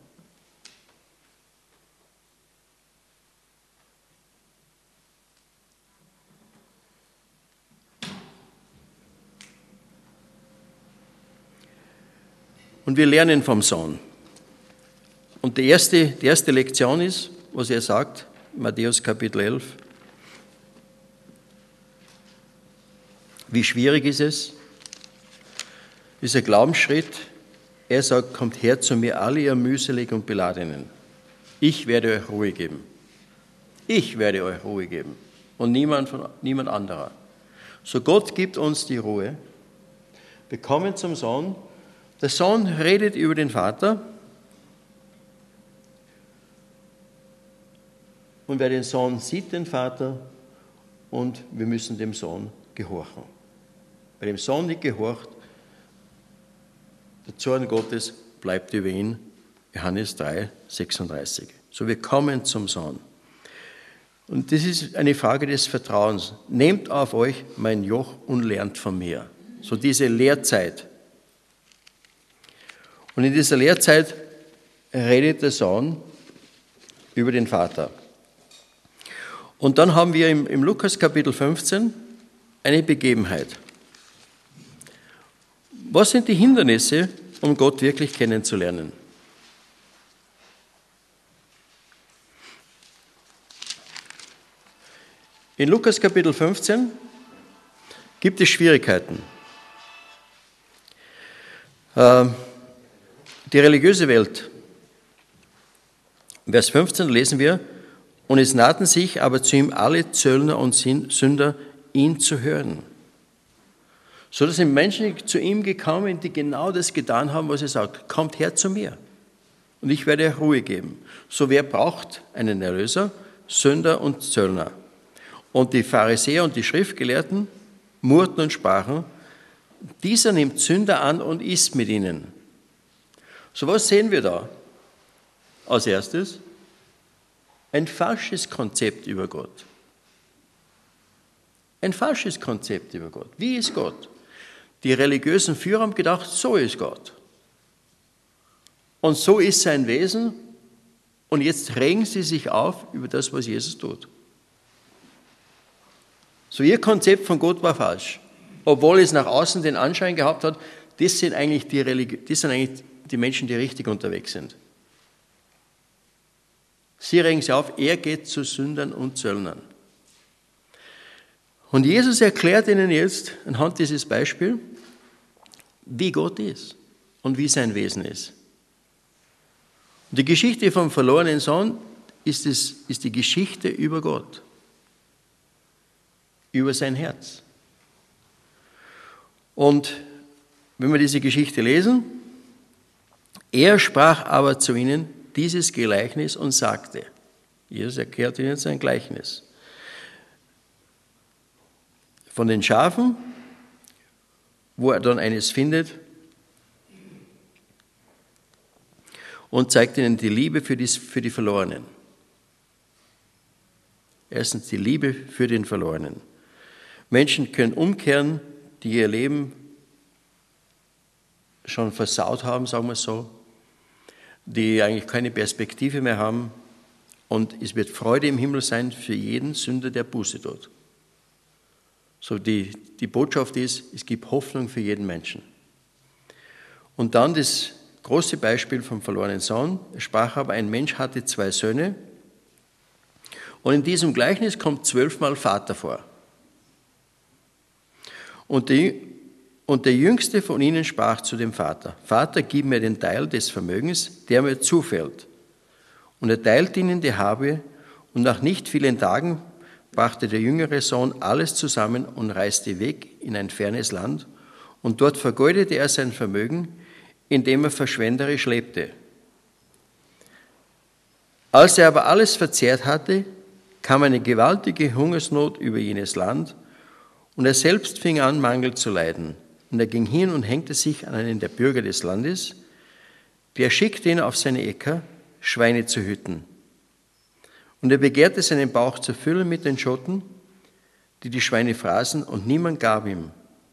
Und wir lernen vom Sohn. Und die erste Lektion ist, was er sagt, Matthäus Kapitel 11. Wie schwierig ist es? Dieser Glaubensschritt, er sagt, kommt her zu mir, alle ihr mühselig und Beladenen. Ich werde euch Ruhe geben. Ich werde euch Ruhe geben. Und niemand anderer. So Gott gibt uns die Ruhe. Wir kommen zum Sohn. Der Sohn redet über den Vater. Und wer den Sohn sieht, den Vater, und wir müssen dem Sohn gehorchen. Wer dem Sohn nicht gehorcht, der Zorn Gottes bleibt über ihn. Johannes 3, 36. So, wir kommen zum Sohn. Und das ist eine Frage des Vertrauens. Nehmt auf euch mein Joch und lernt von mir. So diese Lehrzeit. Und in dieser Lehrzeit redet der Sohn über den Vater. Und dann haben wir im Lukas Kapitel 15 eine Begebenheit. Was sind die Hindernisse, um Gott wirklich kennenzulernen? In Lukas Kapitel 15 gibt es Schwierigkeiten. Die religiöse Welt. Vers 15 lesen wir, und es nahten sich aber zu ihm alle Zöllner und Sünder, ihn zu hören. So dass sind Menschen zu ihm gekommen, die genau das getan haben, was er sagt. Kommt her zu mir und ich werde euch Ruhe geben. So, wer braucht einen Erlöser? Sünder und Zöllner. Und die Pharisäer und die Schriftgelehrten murrten und sprachen, dieser nimmt Sünder an und isst mit ihnen. So, was sehen wir da? Als erstes ein falsches Konzept über Gott. Ein falsches Konzept über Gott. Wie ist Gott? Die religiösen Führer haben gedacht, so ist Gott. Und so ist sein Wesen. Und jetzt regen sie sich auf über das, was Jesus tut. So, ihr Konzept von Gott war falsch. Obwohl es nach außen den Anschein gehabt hat, das sind eigentlich die Menschen, die richtig unterwegs sind. Sie regen sich auf, er geht zu Sündern und Zöllnern. Und Jesus erklärt ihnen jetzt anhand dieses Beispiels, wie Gott ist und wie sein Wesen ist. Und die Geschichte vom verlorenen Sohn ist die Geschichte über Gott, über sein Herz. Und wenn wir diese Geschichte lesen, er sprach aber zu ihnen dieses Gleichnis und sagte, Jesus erklärt ihnen sein Gleichnis. Von den Schafen, wo er dann eines findet, und zeigt ihnen die Liebe für die Verlorenen. Erstens die Liebe für den Verlorenen. Menschen können umkehren, die ihr Leben schon versaut haben, sagen wir es so, die eigentlich keine Perspektive mehr haben. Und es wird Freude im Himmel sein für jeden Sünder, der Buße tut. So die Botschaft ist, es gibt Hoffnung für jeden Menschen. Und dann das große Beispiel vom verlorenen Sohn. Es sprach aber, ein Mensch hatte 2 Söhne. Und in diesem Gleichnis kommt 12-mal Vater vor. Und der Jüngste von ihnen sprach zu dem Vater, Vater, gib mir den Teil des Vermögens, der mir zufällt. Und er teilte ihnen die Habe Und nach nicht vielen Tagen brachte der jüngere Sohn alles zusammen und reiste weg in ein fernes Land. Und dort vergeudete er sein Vermögen, indem er verschwenderisch lebte. Als er aber alles verzehrt hatte, kam eine gewaltige Hungersnot über jenes Land, und er selbst fing an, Mangel zu leiden. Und er ging hin und hängte sich an einen der Bürger des Landes, der schickte ihn auf seine Äcker, Schweine zu hüten. Und er begehrte seinen Bauch zu füllen mit den Schoten, die die Schweine fraßen, und niemand gab ihm.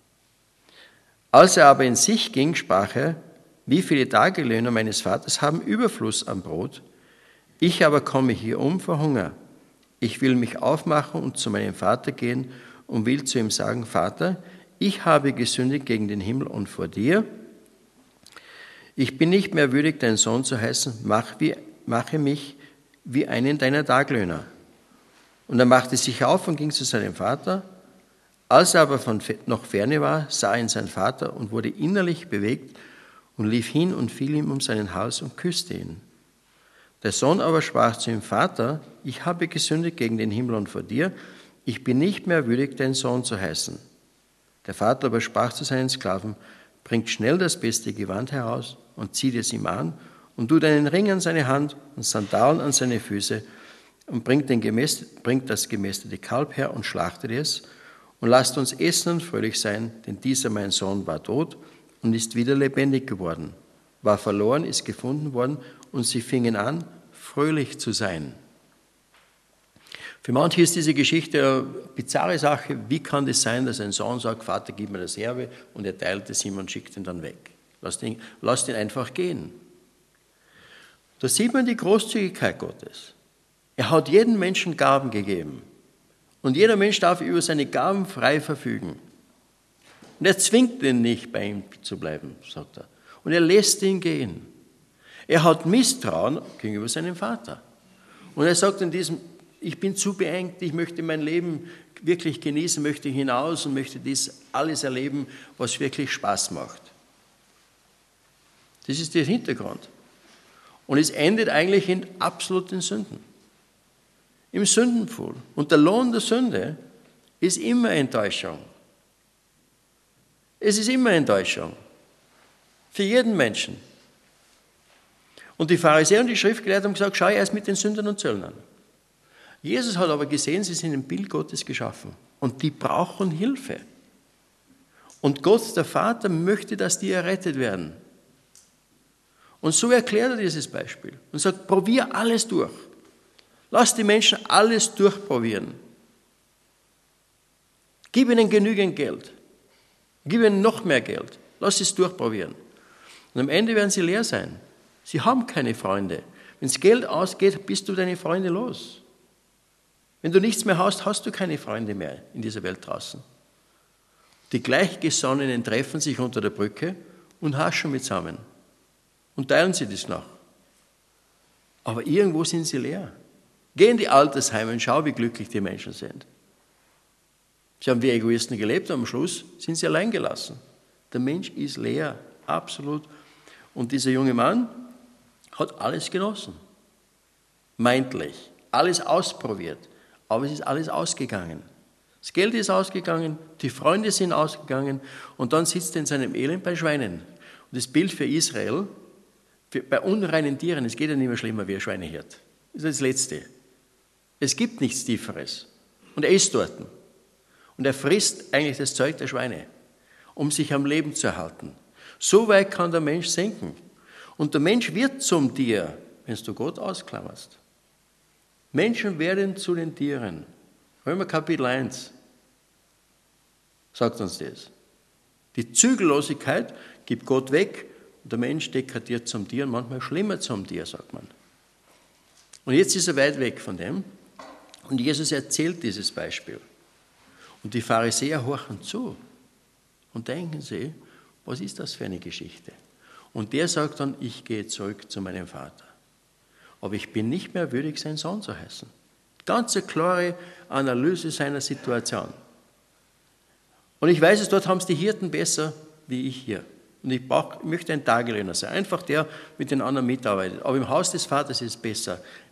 Als er aber in sich ging, sprach er: Wie viele Tagelöhner meines Vaters haben Überfluss an Brot? Ich aber komme hier um vor Hunger. Ich will mich aufmachen und zu meinem Vater gehen und will zu ihm sagen: Vater, ich habe gesündigt gegen den Himmel und vor dir. Ich bin nicht mehr würdig, dein Sohn zu heißen. Mache mich wie einen deiner Taglöhner. Und er machte sich auf und ging zu seinem Vater. Als er aber noch ferne war, sah ihn sein Vater und wurde innerlich bewegt und lief hin und fiel ihm um seinen Hals und küsste ihn. Der Sohn aber sprach zu ihm: Vater, ich habe gesündigt gegen den Himmel und vor dir. Ich bin nicht mehr würdig, dein Sohn zu heißen. Der Vater aber sprach zu seinen Sklaven: Bringt schnell das beste Gewand heraus und zieht es ihm an und tut einen Ring an seine Hand und Sandalen an seine Füße und bringt das gemästete Kalb her und schlachtet es und lasst uns essen und fröhlich sein, denn dieser mein Sohn war tot und ist wieder lebendig geworden, war verloren, ist gefunden worden, und sie fingen an, fröhlich zu sein. Für manche ist diese Geschichte eine bizarre Sache. Wie kann das sein, dass ein Sohn sagt: Vater, gib mir das Erbe, und er teilt es ihm und schickt ihn dann weg? Lasst ihn einfach gehen. Da sieht man die Großzügigkeit Gottes. Er hat jedem Menschen Gaben gegeben. Und jeder Mensch darf über seine Gaben frei verfügen. Und er zwingt ihn nicht, bei ihm zu bleiben, sagt er. Und er lässt ihn gehen. Er hat Misstrauen gegenüber seinem Vater. Und er sagt in diesem: Ich bin zu beengt, ich möchte mein Leben wirklich genießen, möchte hinaus und möchte das alles erleben, was wirklich Spaß macht. Das ist der Hintergrund. Und es endet eigentlich in absoluten Sünden. Im Sündenpfuhl. Und der Lohn der Sünde ist immer Enttäuschung. Es ist immer Enttäuschung. Für jeden Menschen. Und die Pharisäer und die Schriftgelehrten haben gesagt: Schau erst mit den Sündern und Zöllnern. Jesus hat aber gesehen, sie sind im Bild Gottes geschaffen. Und die brauchen Hilfe. Und Gott, der Vater, möchte, dass die errettet werden. Und so erklärt er dieses Beispiel und sagt: Probier alles durch. Lass die Menschen alles durchprobieren. Gib ihnen genügend Geld. Gib ihnen noch mehr Geld. Lass es durchprobieren. Und am Ende werden sie leer sein. Sie haben keine Freunde. Wenn das Geld ausgeht, bist du deine Freunde los. Wenn du nichts mehr hast, hast du keine Freunde mehr in dieser Welt draußen. Die Gleichgesonnenen treffen sich unter der Brücke und haschen zusammen und teilen sie das nach. Aber irgendwo sind sie leer. Geh in die Altersheime und schau, wie glücklich die Menschen sind. Sie haben wie Egoisten gelebt, und am Schluss sind sie allein gelassen. Der Mensch ist leer, absolut. Und dieser junge Mann hat alles genossen. Meintlich. Alles ausprobiert. Aber es ist alles ausgegangen. Das Geld ist ausgegangen, die Freunde sind ausgegangen, und dann sitzt er in seinem Elend bei Schweinen. Und das Bild für Israel, bei unreinen Tieren, es geht ja nicht mehr schlimmer wie ein Schweinehirt. Das ist das Letzte. Es gibt nichts Tieferes. Und er ist dort. Und er frisst eigentlich das Zeug der Schweine, um sich am Leben zu erhalten. So weit kann der Mensch sinken. Und der Mensch wird zum Tier, wenn du Gott ausklammerst. Menschen werden zu den Tieren. Römer Kapitel 1 sagt uns das. Die Zügellosigkeit gibt Gott weg und der Mensch degradiert zum Tier und manchmal schlimmer zum Tier, sagt man. Und jetzt ist er weit weg von dem und Jesus erzählt dieses Beispiel. Und die Pharisäer horchen zu und denken sie, was ist das für eine Geschichte? Und der sagt dann: Ich gehe zurück zu meinem Vater. Aber ich bin nicht mehr würdig, sein Sohn zu heißen. Ganz eine klare Analyse seiner Situation. Und ich weiß es, dort haben es die Hirten besser wie ich hier. Und ich möchte ein Tagelöhner sein, einfach der mit den anderen mitarbeitet. Aber im Haus des Vaters ist es besser.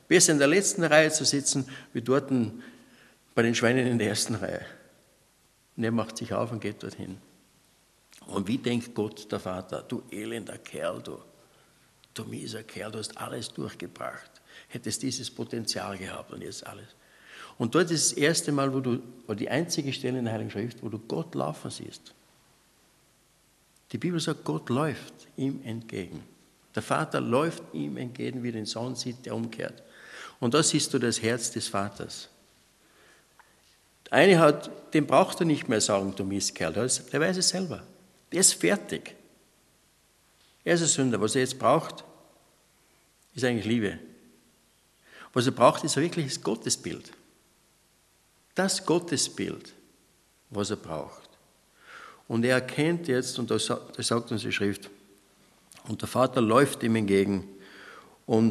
Besser in der letzten Reihe zu sitzen, wie dort bei den Schweinen in der ersten Reihe. Und er macht sich auf und geht dorthin. Und wie denkt Gott, der Vater, du elender Kerl, du mieser Kerl, du hast alles durchgebracht, hättest dieses Potenzial gehabt und jetzt alles. Und dort ist das erste Mal, oder die einzige Stelle in der Heiligen Schrift, wo du Gott laufen siehst. Die Bibel sagt, Gott läuft ihm entgegen. Der Vater läuft ihm entgegen, wie den Sohn sieht, der umkehrt. Und da siehst du das Herz des Vaters. Der eine dem braucht er nicht mehr sagen, du Mistkerl, der weiß es selber. Der ist fertig. Er ist ein Sünder. Was er jetzt braucht, ist eigentlich Liebe. Was er braucht, ist ein wirkliches Gottesbild. Das Gottesbild, was er braucht. Und er erkennt jetzt, und das sagt uns die Schrift, und der Vater läuft ihm entgegen und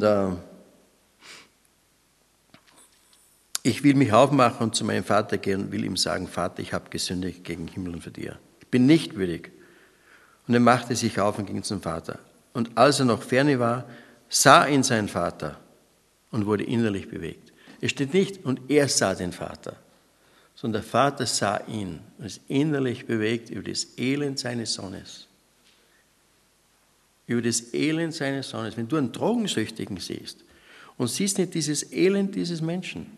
ich will mich aufmachen und zu meinem Vater gehen und will ihm sagen, Vater, ich habe gesündigt gegen Himmel und vor dir. Ich bin nicht würdig. Und er machte sich auf und ging zum Vater. Und als er noch ferne war, sah ihn sein Vater und wurde innerlich bewegt. Es steht nicht, und er sah den Vater, sondern der Vater sah ihn und ist innerlich bewegt über das Elend seines Sohnes. Über das Elend seines Sohnes. Wenn du einen Drogensüchtigen siehst und siehst nicht dieses Elend dieses Menschen,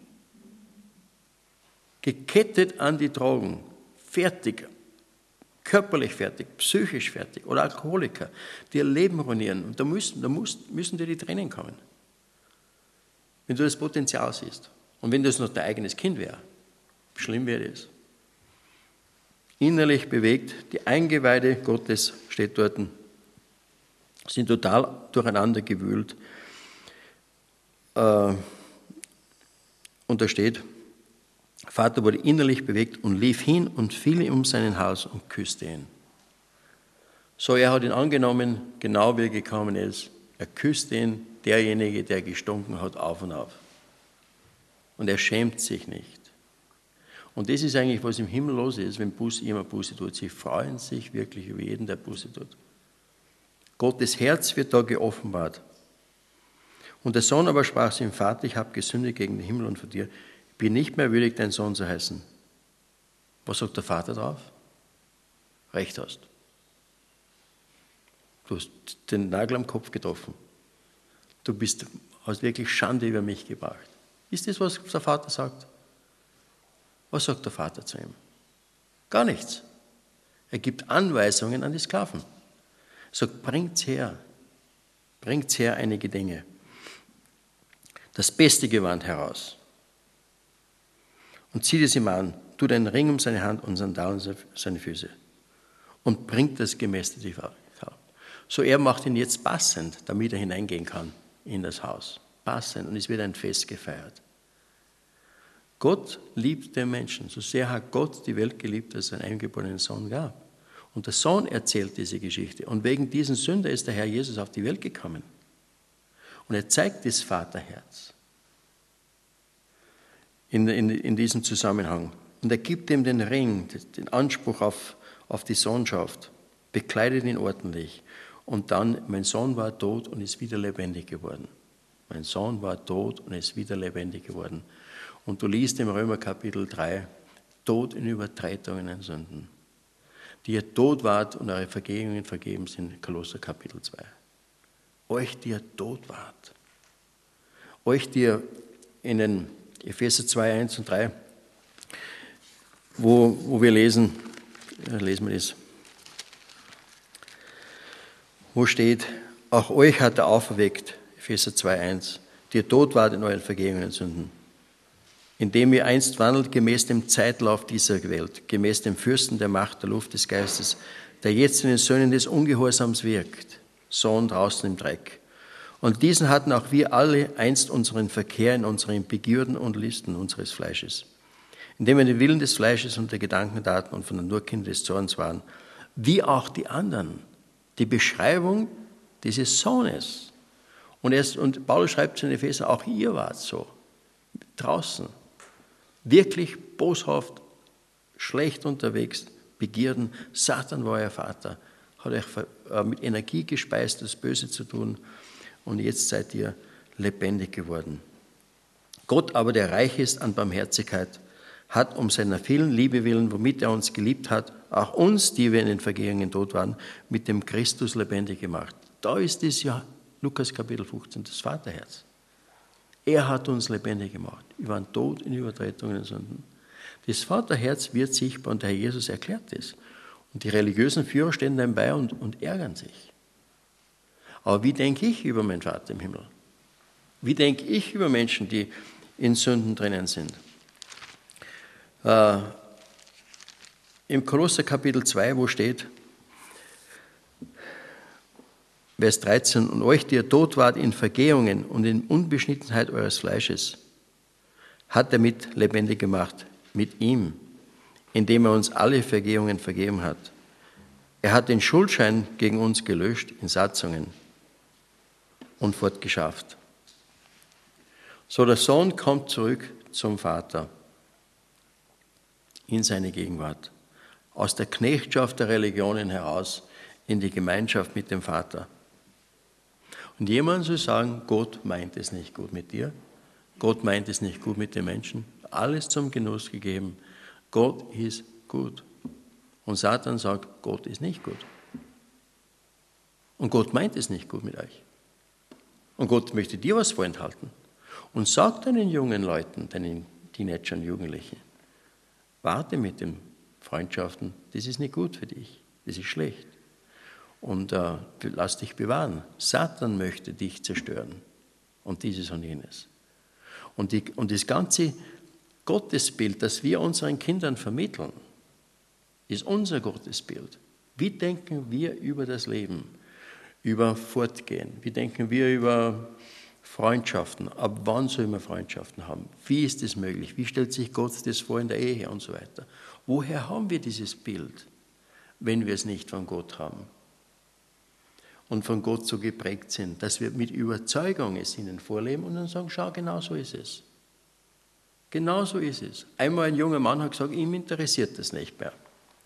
gekettet an die Drogen, fertig, körperlich fertig, psychisch fertig oder Alkoholiker, die ihr Leben ruinieren. Und da müssen dir die Tränen kommen. Wenn du das Potenzial siehst. Und wenn das noch dein eigenes Kind wäre, schlimm wäre das. Innerlich bewegt, die Eingeweide Gottes steht dort, sind total durcheinander gewühlt. Und da steht, Vater wurde innerlich bewegt und lief hin und fiel ihm um seinen Hals und küsste ihn. So, er hat ihn angenommen, genau wie er gekommen ist. Er küsste ihn, derjenige, der gestunken hat, auf und auf. Und er schämt sich nicht. Und das ist eigentlich, was im Himmel los ist, wenn jemand Buße tut. Sie freuen sich wirklich über jeden, der Buße tut. Gottes Herz wird da geoffenbart. Und der Sohn aber sprach zu ihm, Vater, ich habe gesündigt gegen den Himmel und vor dir. Ich bin nicht mehr würdig, dein Sohn zu heißen. Was sagt der Vater drauf? Recht hast. Du hast den Nagel am Kopf getroffen. Du hast wirklich Schande über mich gebracht. Ist das, was der Vater sagt? Was sagt der Vater zu ihm? Gar nichts. Er gibt Anweisungen an die Sklaven. Er sagt, bringt's her einige Dinge. Das beste Gewand heraus. Und zieht es ihm an, tut einen Ring um seine Hand und Sandalen um seine Füße. Und bringt das gemästete Kalb. So, er macht ihn jetzt passend, damit er hineingehen kann in das Haus. Passend. Und es wird ein Fest gefeiert. Gott liebt den Menschen. So sehr hat Gott die Welt geliebt, dass es einen eingeborenen Sohn gab. Und der Sohn erzählt diese Geschichte. Und wegen diesen Sünder ist der Herr Jesus auf die Welt gekommen. Und er zeigt das Vaterherz in diesem Zusammenhang. Und er gibt ihm den Ring, den Anspruch auf die Sohnschaft, bekleidet ihn ordentlich. Und dann, mein Sohn war tot und ist wieder lebendig geworden. Mein Sohn war tot und ist wieder lebendig geworden. Und du liest im Römer Kapitel 3, Tod in Übertretungen und Sünden, die ihr tot wart und eure Vergehungen vergeben sind, Kolosser Kapitel 2. Euch, die ihr tot wart. Euch, die ihr in den Epheser 2, 1 und 3, wo wir lesen wir das, wo steht, auch euch hat er auferweckt, Epheser 2, 1, die ihr tot wart in euren Vergehungen und Sünden, indem ihr einst wandelt gemäß dem Zeitlauf dieser Welt, gemäß dem Fürsten der Macht der Luft des Geistes, der jetzt in den Söhnen des Ungehorsams wirkt, Sohn draußen im Dreck. Und diesen hatten auch wir alle einst unseren Verkehr in unseren Begierden und Listen unseres Fleisches, indem wir den Willen des Fleisches und der Gedanken taten und von der Nurkinder des Zorns waren, wie auch die anderen. Die Beschreibung dieses Sohnes. Und Paulus schreibt zu den Epheser, auch ihr wart so, draußen, wirklich boshaft, schlecht unterwegs, Begierden. Satan war euer Vater, hat euch mit Energie gespeist, das Böse zu tun. Und jetzt seid ihr lebendig geworden. Gott aber, der reich ist an Barmherzigkeit, hat um seiner vielen Liebe willen, womit er uns geliebt hat, auch uns, die wir in den Vergehungen tot waren, mit dem Christus lebendig gemacht. Da ist es ja, Lukas Kapitel 15, das Vaterherz. Er hat uns lebendig gemacht. Wir waren tot in Übertretungen und Sünden. Das Vaterherz wird sichtbar und der Herr Jesus erklärt es. Und die religiösen Führer stehen dann bei und ärgern sich. Aber wie denke ich über meinen Vater im Himmel? Wie denke ich über Menschen, die in Sünden drinnen sind? Im Kolosser Kapitel 2, wo steht, Vers 13, und euch, die ihr tot wart in Vergehungen und in Unbeschnittenheit eures Fleisches, hat er mit lebendig gemacht, mit ihm, indem er uns alle Vergehungen vergeben hat. Er hat den Schuldschein gegen uns gelöscht in Satzungen und fortgeschafft. So, der Sohn kommt zurück zum Vater in seine Gegenwart, aus der Knechtschaft der Religionen heraus in die Gemeinschaft mit dem Vater. Und jemand soll sagen, Gott meint es nicht gut mit dir, Gott meint es nicht gut mit den Menschen, alles zum Genuss gegeben. Gott ist gut. Und Satan sagt, Gott ist nicht gut. Und Gott meint es nicht gut mit euch. Und Gott möchte dir was vorenthalten. Und sag deinen jungen Leuten, deinen Teenagern, Jugendlichen, warte mit den Freundschaften, das ist nicht gut für dich, das ist schlecht. Und lass dich bewahren. Satan möchte dich zerstören. Und dieses und jenes. Und das ganze Gottesbild, das wir unseren Kindern vermitteln, ist unser Gottesbild. Wie denken wir über das Leben, über Fortgehen? Wie denken wir über Freundschaften? Ab wann soll man Freundschaften haben? Wie ist das möglich? Wie stellt sich Gott das vor in der Ehe und so weiter? Woher haben wir dieses Bild, wenn wir es nicht von Gott haben? Und von Gott so geprägt sind, dass wir mit Überzeugung es ihnen vorleben und dann sagen, schau, genau so ist es. Genau so ist es. Einmal ein junger Mann hat gesagt, ihm interessiert das nicht mehr.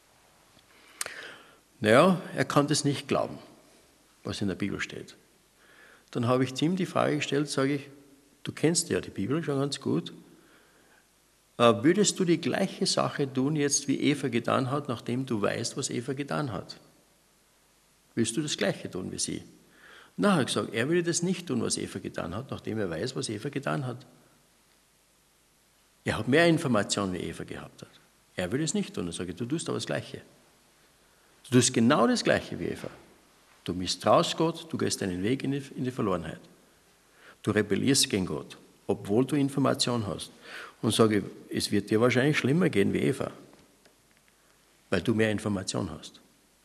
Naja, er kann das nicht glauben, was in der Bibel steht. Dann habe ich zu ihm die Frage gestellt, sage ich, du kennst ja die Bibel schon ganz gut, würdest du die gleiche Sache tun jetzt, wie Eva getan hat, nachdem du weißt, was Eva getan hat? Willst du das Gleiche tun wie sie? Na, hat gesagt, er würde das nicht tun, was Eva getan hat, nachdem er weiß, was Eva getan hat. Er hat mehr Informationen, wie Eva gehabt hat. Er würde es nicht tun. Dann sage ich, du tust aber das Gleiche. Du tust genau das Gleiche wie Eva. Du misstraust Gott, du gehst deinen Weg in die Verlorenheit. Du rebellierst gegen Gott, obwohl du Information hast. Und sage, es wird dir wahrscheinlich schlimmer gehen wie Eva, weil du mehr Information hast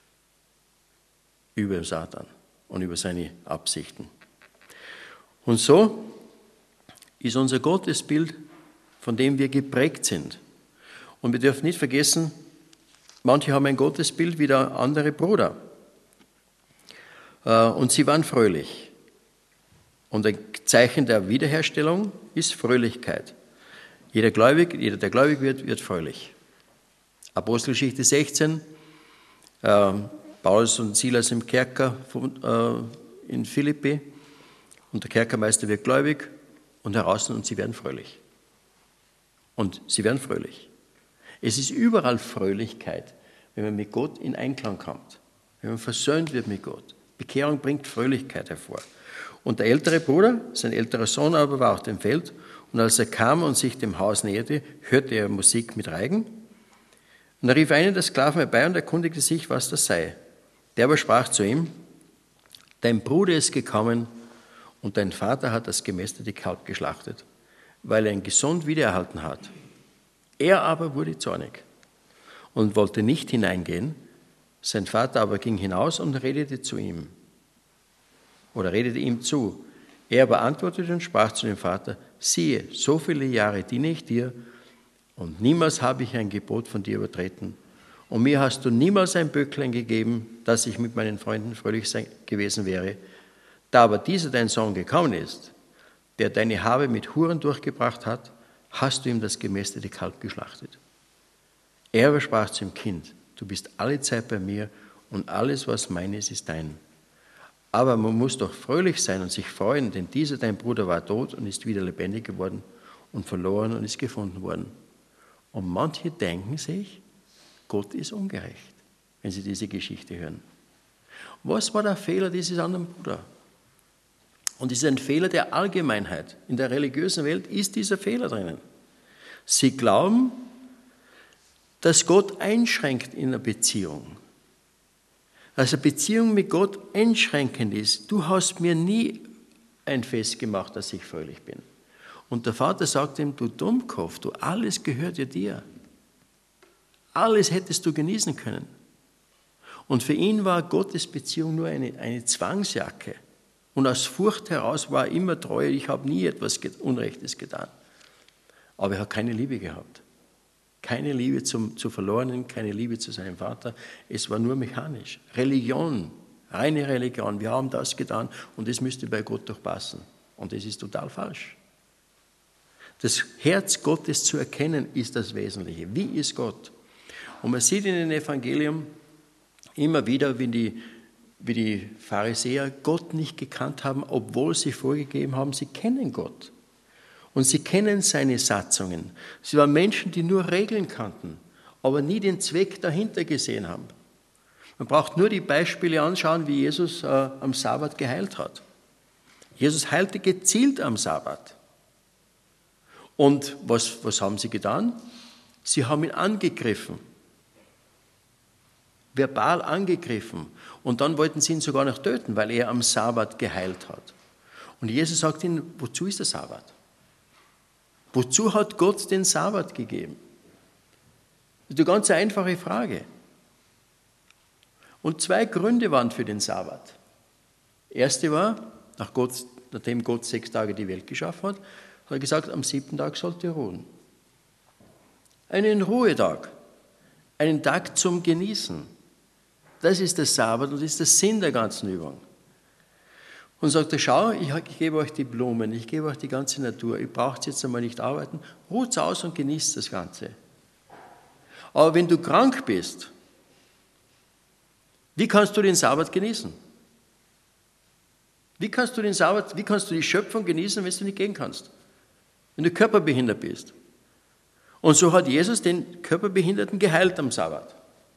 über Satan und über seine Absichten. Und so ist unser Gottesbild, von dem wir geprägt sind. Und wir dürfen nicht vergessen, manche haben ein Gottesbild wie der andere Bruder. Und sie waren fröhlich. Und ein Zeichen der Wiederherstellung ist Fröhlichkeit. Jeder, der gläubig wird, wird fröhlich. Apostelgeschichte 16, Paulus und Silas im Kerker in Philippi und der Kerkermeister wird gläubig und heraus und sie werden fröhlich. Und sie werden fröhlich. Es ist überall Fröhlichkeit, wenn man mit Gott in Einklang kommt, wenn man versöhnt wird mit Gott. Bekehrung bringt Fröhlichkeit hervor. Und der ältere Bruder, sein älterer Sohn aber, war auf dem Feld und als er kam und sich dem Haus näherte, hörte er Musik mit Reigen. Und er rief einen der Sklaven herbei und erkundigte sich, was das sei. Der aber sprach zu ihm, dein Bruder ist gekommen und dein Vater hat das gemästete Kalb geschlachtet, weil er ihn gesund wiedererhalten hat. Er aber wurde zornig und wollte nicht hineingehen. Sein Vater aber ging hinaus und redete ihm zu. Er aber antwortete und sprach zu dem Vater, siehe, so viele Jahre diene ich dir und niemals habe ich ein Gebot von dir übertreten. Und mir hast du niemals ein Böcklein gegeben, dass ich mit meinen Freunden fröhlich gewesen wäre. Da aber dieser dein Sohn gekommen ist, der deine Habe mit Huren durchgebracht hat, hast du ihm das gemästete Kalb geschlachtet. Er aber sprach zu dem Kind, du bist alle Zeit bei mir und alles, was meines, ist dein. Aber man muss doch fröhlich sein und sich freuen, denn dieser dein Bruder war tot und ist wieder lebendig geworden und verloren und ist gefunden worden. Und manche denken sich, Gott ist ungerecht, wenn sie diese Geschichte hören. Was war der Fehler dieses anderen Bruders? Und es ist ein Fehler der Allgemeinheit. In der religiösen Welt ist dieser Fehler drinnen. Sie glauben, dass Gott einschränkt in einer Beziehung. Dass eine Beziehung mit Gott einschränkend ist. Du hast mir nie ein Fest gemacht, dass ich fröhlich bin. Und der Vater sagt ihm, du Dummkopf, du, alles gehört ja dir. Alles hättest du genießen können. Und für ihn war Gottes Beziehung nur eine Zwangsjacke. Und aus Furcht heraus war er immer treu, ich habe nie etwas Unrechtes getan. Aber er hat keine Liebe gehabt. Keine Liebe zu Verlorenen, keine Liebe zu seinem Vater. Es war nur mechanisch. Religion, reine Religion. Wir haben das getan und das müsste bei Gott doch passen. Und das ist total falsch. Das Herz Gottes zu erkennen, ist das Wesentliche. Wie ist Gott? Und man sieht in dem Evangelium immer wieder, wie die Pharisäer Gott nicht gekannt haben, obwohl sie vorgegeben haben, sie kennen Gott. Und sie kennen seine Satzungen. Sie waren Menschen, die nur Regeln kannten, aber nie den Zweck dahinter gesehen haben. Man braucht nur die Beispiele anschauen, wie Jesus am Sabbat geheilt hat. Jesus heilte gezielt am Sabbat. Und was haben sie getan? Sie haben ihn angegriffen. Verbal angegriffen. Und dann wollten sie ihn sogar noch töten, weil er am Sabbat geheilt hat. Und Jesus sagt ihnen, wozu ist der Sabbat? Wozu hat Gott den Sabbat gegeben? Das ist eine ganz einfache Frage. Und 2 Gründe waren für den Sabbat. Erste war, nachdem Gott 6 Tage die Welt geschaffen hat er gesagt, am 7. Tag sollt ihr ruhen. Einen Ruhetag, einen Tag zum Genießen. Das ist der Sabbat und das ist der Sinn der ganzen Übung. Und sagt er, schau, ich gebe euch die Blumen, ich gebe euch die ganze Natur, ihr braucht jetzt einmal nicht arbeiten, ruht aus und genießt das Ganze. Aber wenn du krank bist, wie kannst du den Sabbat genießen? Wie kannst du die Schöpfung genießen, wenn du nicht gehen kannst? Wenn du körperbehindert bist. Und so hat Jesus den Körperbehinderten geheilt am Sabbat.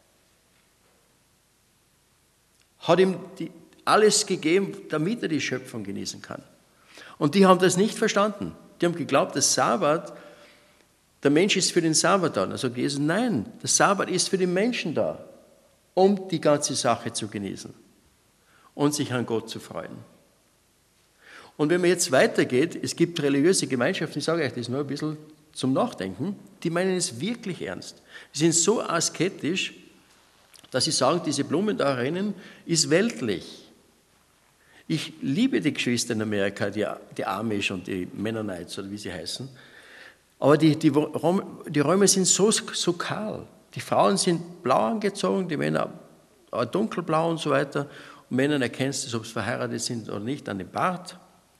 Hat ihm alles gegeben, damit er die Schöpfung genießen kann. Und die haben das nicht verstanden. Die haben geglaubt, der Sabbat, der Mensch ist für den Sabbat da. Und dann sagt Jesus, nein, der Sabbat ist für den Menschen da, um die ganze Sache zu genießen und sich an Gott zu freuen. Und wenn man jetzt weitergeht, es gibt religiöse Gemeinschaften, ich sage euch das nur ein bisschen zum Nachdenken, die meinen es wirklich ernst. Sie sind so asketisch, dass sie sagen, diese Blumen da rennen, ist weltlich. Ich liebe die Geschwister in Amerika, die Amish und die Mennonites oder wie sie heißen, aber die Räume sind so kahl. Die Frauen sind blau angezogen, die Männer dunkelblau und so weiter. Und Männer erkennst du, ob sie verheiratet sind oder nicht, an dem Bart.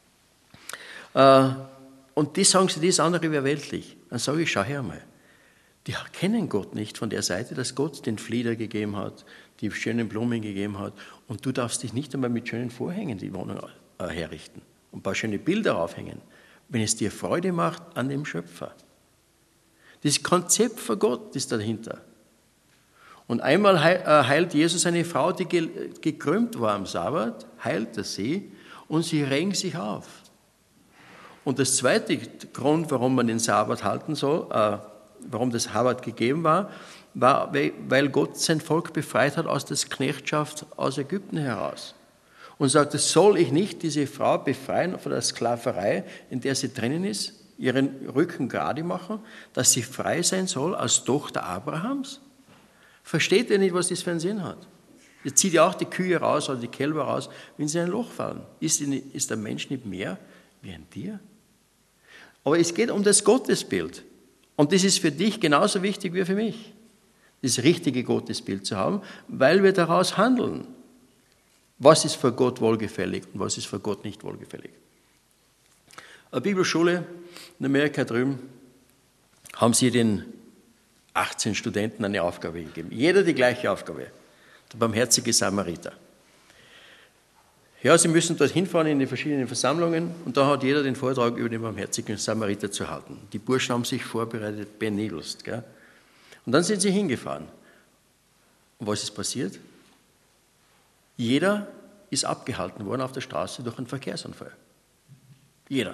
Und die sagen sie, das andere wäre weltlich. Dann sage ich, schau her mal. Die kennen Gott nicht von der Seite, dass Gott den Flieder gegeben hat, die schönen Blumen gegeben hat. Und du darfst dich nicht einmal mit schönen Vorhängen die Wohnung herrichten und ein paar schöne Bilder aufhängen, wenn es dir Freude macht an dem Schöpfer. Das Konzept von Gott ist dahinter. Und einmal heilt Jesus eine Frau, die gekrümmt war am Sabbat, heilt er sie und sie regen sich auf. Und das zweite Grund, warum man den Sabbat halten soll, warum das Sabbat gegeben war, weil Gott sein Volk befreit hat aus der Knechtschaft aus Ägypten heraus. Und sagte, soll ich nicht diese Frau befreien von der Sklaverei, in der sie drinnen ist, ihren Rücken gerade machen, dass sie frei sein soll als Tochter Abrahams? Versteht ihr nicht, was das für einen Sinn hat? Ihr zieht ja auch die Kühe raus oder die Kälber raus, wenn sie in ein Loch fallen. Ist der Mensch nicht mehr wie ein Tier? Aber es geht um das Gottesbild. Und das ist für dich genauso wichtig wie für mich, das richtige Gottesbild zu haben, weil wir daraus handeln. Was ist für Gott wohlgefällig und was ist für Gott nicht wohlgefällig? Eine Bibelschule in Amerika drüben haben sie den 18 Studenten eine Aufgabe gegeben. Jeder die gleiche Aufgabe. Der barmherzige Samariter. Ja, sie müssen dort hinfahren in die verschiedenen Versammlungen und da hat jeder den Vortrag über den barmherzigen Samariter zu halten. Die Burschen haben sich vorbereitet, benebelst. Gell? Und dann sind sie hingefahren. Und was ist passiert? Jeder ist abgehalten worden auf der Straße durch einen Verkehrsunfall. Jeder.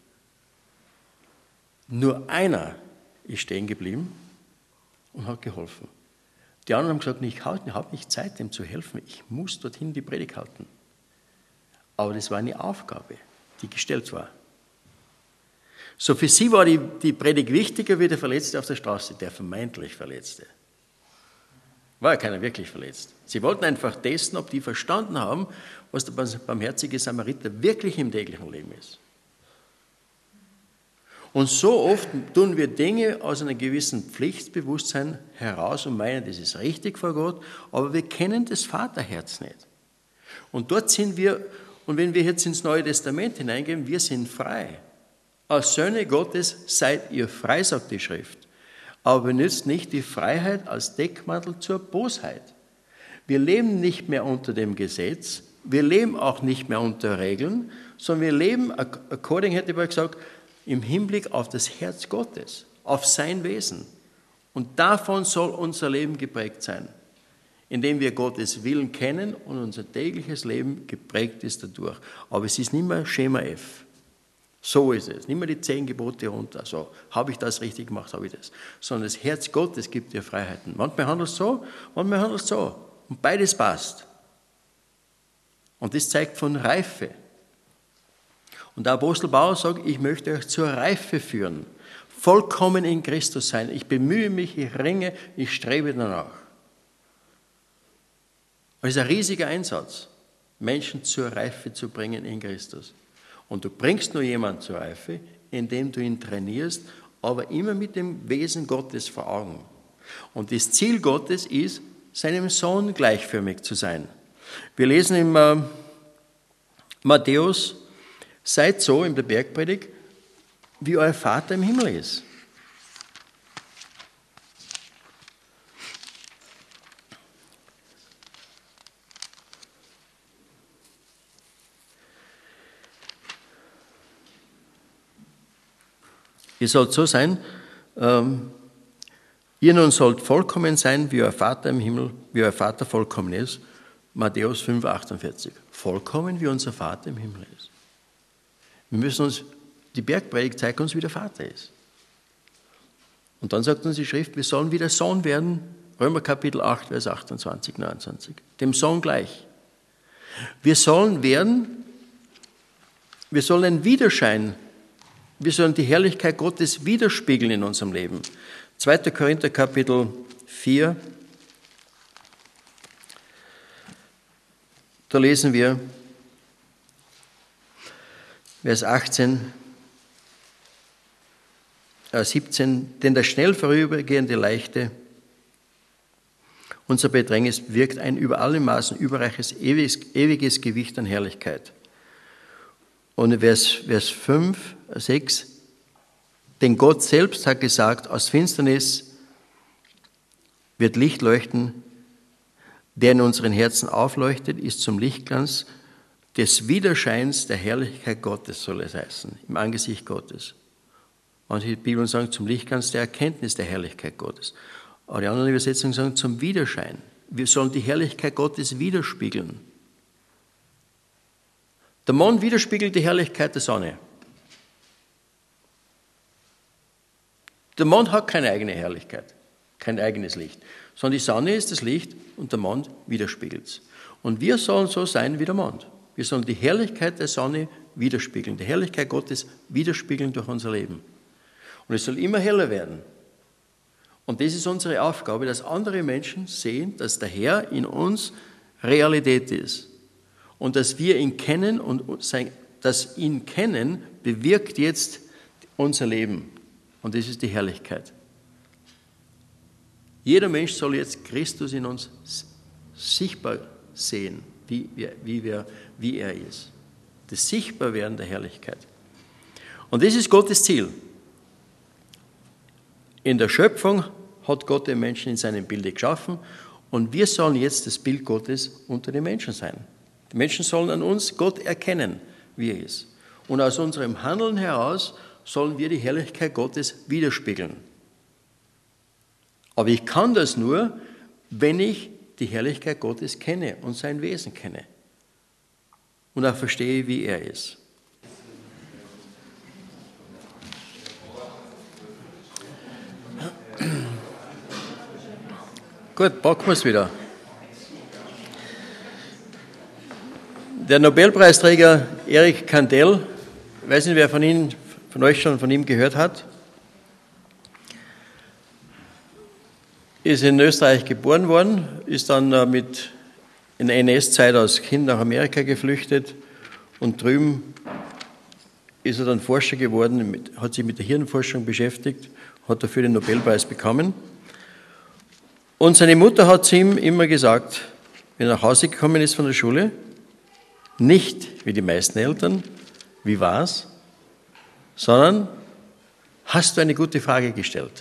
Nur einer ist stehen geblieben und hat geholfen. Die anderen haben gesagt, ich habe nicht Zeit, dem zu helfen. Ich muss dorthin die Predigt halten. Aber das war eine Aufgabe, die gestellt war. So für sie war die Predigt wichtiger wie der Verletzte auf der Straße, der vermeintlich Verletzte. War ja keiner wirklich verletzt. Sie wollten einfach testen, ob die verstanden haben, was der barmherzige Samariter wirklich im täglichen Leben ist. Und so oft tun wir Dinge aus einem gewissen Pflichtbewusstsein heraus und meinen, das ist richtig vor Gott, aber wir kennen das Vaterherz nicht. Und dort sind wir, und wenn wir jetzt ins Neue Testament hineingehen, wir sind frei. Als Söhne Gottes seid ihr frei, sagt die Schrift. Aber benutzt nicht die Freiheit als Deckmantel zur Bosheit. Wir leben nicht mehr unter dem Gesetz, wir leben auch nicht mehr unter Regeln, sondern wir leben, according hätte ich mal gesagt, im Hinblick auf das Herz Gottes, auf sein Wesen. Und davon soll unser Leben geprägt sein, indem wir Gottes Willen kennen und unser tägliches Leben geprägt ist dadurch. Aber es ist nicht mehr Schema F. So ist es. Nicht mehr die 10 Gebote runter. So, habe ich das richtig gemacht, habe ich das. Sondern das Herz Gottes gibt dir Freiheiten. Manchmal handelt es so, manchmal handelt es so. Und beides passt. Und das zeigt von Reife. Und der Apostel Paulus sagt, ich möchte euch zur Reife führen. Vollkommen in Christus sein. Ich bemühe mich, ich ringe, ich strebe danach. Es ist ein riesiger Einsatz, Menschen zur Reife zu bringen in Christus. Und du bringst nur jemanden zur Reife, indem du ihn trainierst, aber immer mit dem Wesen Gottes vor Augen. Und das Ziel Gottes ist, seinem Sohn gleichförmig zu sein. Wir lesen in Matthäus, seid so in der Bergpredigt, wie euer Vater im Himmel ist. Ihr sollt so sein, ihr nun sollt vollkommen sein, wie euer Vater im Himmel, wie euer Vater vollkommen ist. Matthäus 5, 48. Vollkommen, wie unser Vater im Himmel ist. Wir müssen uns, die Bergpredigt zeigt uns, wie der Vater ist. Und dann sagt uns die Schrift, wir sollen wie der Sohn werden, Römer Kapitel 8, Vers 28, 29. Dem Sohn gleich. Wir sollen werden, wir sollen ein Widerschein, wir sollen die Herrlichkeit Gottes widerspiegeln in unserem Leben. 2. Korinther Kapitel 4, da lesen wir Vers 17, denn das schnell vorübergehende Leichte, unser Bedrängnis, wirkt ein über alle Maßen überreiches, ewiges Gewicht an Herrlichkeit. Und Vers 5, 6, denn Gott selbst hat gesagt, aus Finsternis wird Licht leuchten, der in unseren Herzen aufleuchtet, ist zum Lichtglanz des Widerscheins der Herrlichkeit Gottes, soll es heißen, im Angesicht Gottes. Manche Bibeln sagen zum Lichtglanz der Erkenntnis der Herrlichkeit Gottes. Aber die anderen Übersetzungen sagen zum Widerschein. Wir sollen die Herrlichkeit Gottes widerspiegeln. Der Mond widerspiegelt die Herrlichkeit der Sonne. Der Mond hat keine eigene Herrlichkeit, kein eigenes Licht, sondern die Sonne ist das Licht und der Mond widerspiegelt es. Und wir sollen so sein wie der Mond. Wir sollen die Herrlichkeit der Sonne widerspiegeln, die Herrlichkeit Gottes widerspiegeln durch unser Leben. Und es soll immer heller werden. Und das ist unsere Aufgabe, dass andere Menschen sehen, dass der Herr in uns Realität ist. Und dass wir ihn kennen und das ihn kennen bewirkt jetzt unser Leben. Und das ist die Herrlichkeit. Jeder Mensch soll jetzt Christus in uns sichtbar sehen, wie er ist. Das Sichtbarwerden der Herrlichkeit. Und das ist Gottes Ziel. In der Schöpfung hat Gott den Menschen in seinem Bilde geschaffen und wir sollen jetzt das Bild Gottes unter den Menschen sein. Die Menschen sollen an uns Gott erkennen, wie er ist. Und aus unserem Handeln heraus sollen wir die Herrlichkeit Gottes widerspiegeln. Aber ich kann das nur, wenn ich die Herrlichkeit Gottes kenne und sein Wesen kenne. Und auch verstehe, wie er ist. Gut, packen wir es wieder. Der Nobelpreisträger Eric Kandel, ich weiß nicht, wer von euch schon von ihm gehört hat, ist in Österreich geboren worden, ist dann in der NS-Zeit als Kind nach Amerika geflüchtet und drüben ist er dann Forscher geworden, hat sich mit der Hirnforschung beschäftigt, hat dafür den Nobelpreis bekommen. Und seine Mutter hat zu ihm immer gesagt, wenn er nach Hause gekommen ist von der Schule, nicht wie die meisten Eltern, wie war's, sondern hast du eine gute Frage gestellt?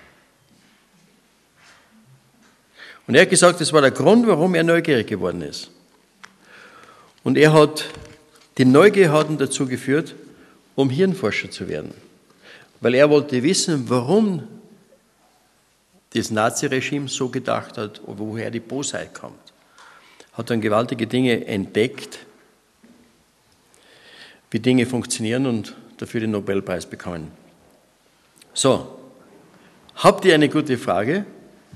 Und er hat gesagt, das war der Grund, warum er neugierig geworden ist. Und die Neugier hat ihn dazu geführt, um Hirnforscher zu werden. Weil er wollte wissen, warum das Naziregime so gedacht hat, woher die Bosheit kommt. Hat dann gewaltige Dinge entdeckt, wie Dinge funktionieren und dafür den Nobelpreis bekommen. So, habt ihr eine gute Frage?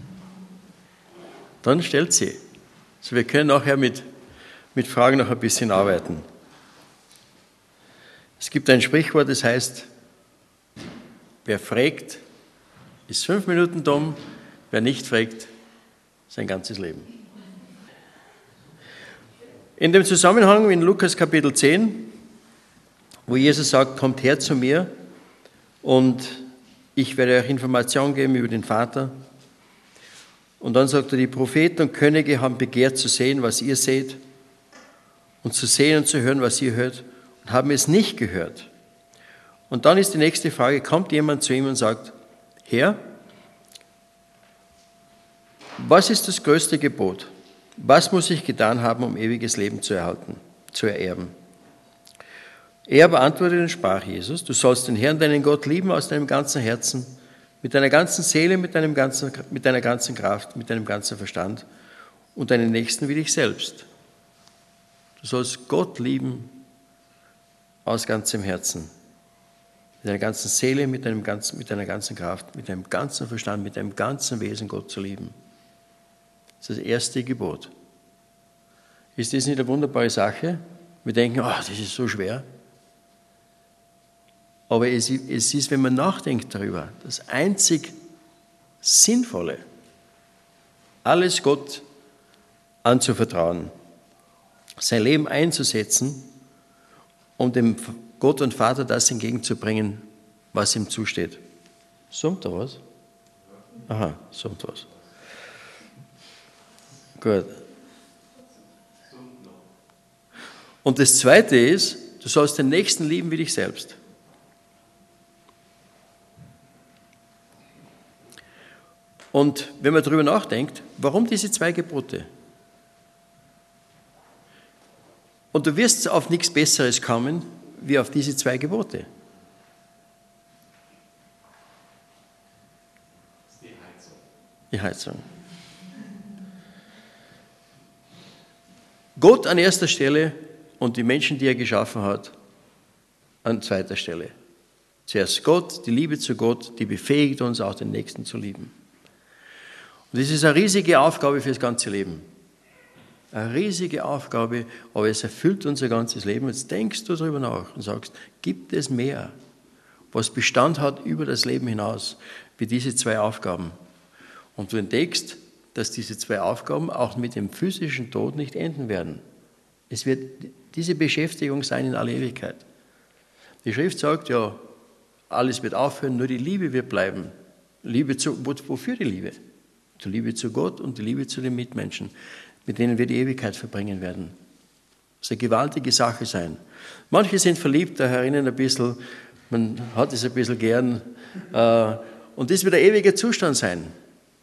Dann stellt sie. Also wir können nachher mit Fragen noch ein bisschen arbeiten. Es gibt ein Sprichwort, das heißt, wer fragt, ist 5 Minuten dumm, wer nicht fragt, sein ganzes Leben. In dem Zusammenhang in Lukas Kapitel 10, wo Jesus sagt, kommt her zu mir und ich werde euch Informationen geben über den Vater. Und dann sagt er, die Propheten und Könige haben begehrt zu sehen, was ihr seht und zu sehen und zu hören, was ihr hört und haben es nicht gehört. Und dann ist die nächste Frage, kommt jemand zu ihm und sagt, Herr, was ist das größte Gebot? Was muss ich getan haben, um ewiges Leben zu erhalten, zu ererben? Er beantwortete und sprach Jesus, du sollst den Herrn, deinen Gott, lieben aus deinem ganzen Herzen, mit deiner ganzen Seele, mit deiner ganzen Kraft, mit deinem ganzen Verstand und deinen Nächsten wie dich selbst. Du sollst Gott lieben aus ganzem Herzen, mit deiner ganzen Seele, mit deiner ganzen Kraft, mit deinem ganzen Verstand, mit deinem ganzen Wesen Gott zu lieben. Das ist das erste Gebot. Ist das nicht eine wunderbare Sache? Wir denken, das ist so schwer. Aber es ist, wenn man nachdenkt darüber, das einzig Sinnvolle, alles Gott anzuvertrauen, sein Leben einzusetzen, um dem Gott und Vater das entgegenzubringen, was ihm zusteht. Summt er was? Aha, summt was. Gut. Und das Zweite ist, du sollst den Nächsten lieben wie dich selbst. Und wenn man darüber nachdenkt, warum diese 2 Gebote? Und du wirst auf nichts Besseres kommen, wie auf diese 2 Gebote. Die Heizung. Gott an erster Stelle und die Menschen, die er geschaffen hat, an zweiter Stelle. Zuerst Gott, die Liebe zu Gott, die befähigt uns, auch den Nächsten zu lieben. Und das ist eine riesige Aufgabe für das ganze Leben. Eine riesige Aufgabe, aber es erfüllt unser ganzes Leben. Jetzt denkst du darüber nach und sagst, gibt es mehr, was Bestand hat über das Leben hinaus, wie diese 2 Aufgaben? Und du entdeckst, dass diese 2 Aufgaben auch mit dem physischen Tod nicht enden werden. Es wird diese Beschäftigung sein in aller Ewigkeit. Die Schrift sagt ja, alles wird aufhören, nur die Liebe wird bleiben. Wofür die Liebe? Die Liebe zu Gott und die Liebe zu den Mitmenschen, mit denen wir die Ewigkeit verbringen werden. Das ist eine gewaltige Sache sein. Manche sind verliebt, da herinnen ein bisschen, man hat es ein bisschen gern, und das wird ein ewiger Zustand sein.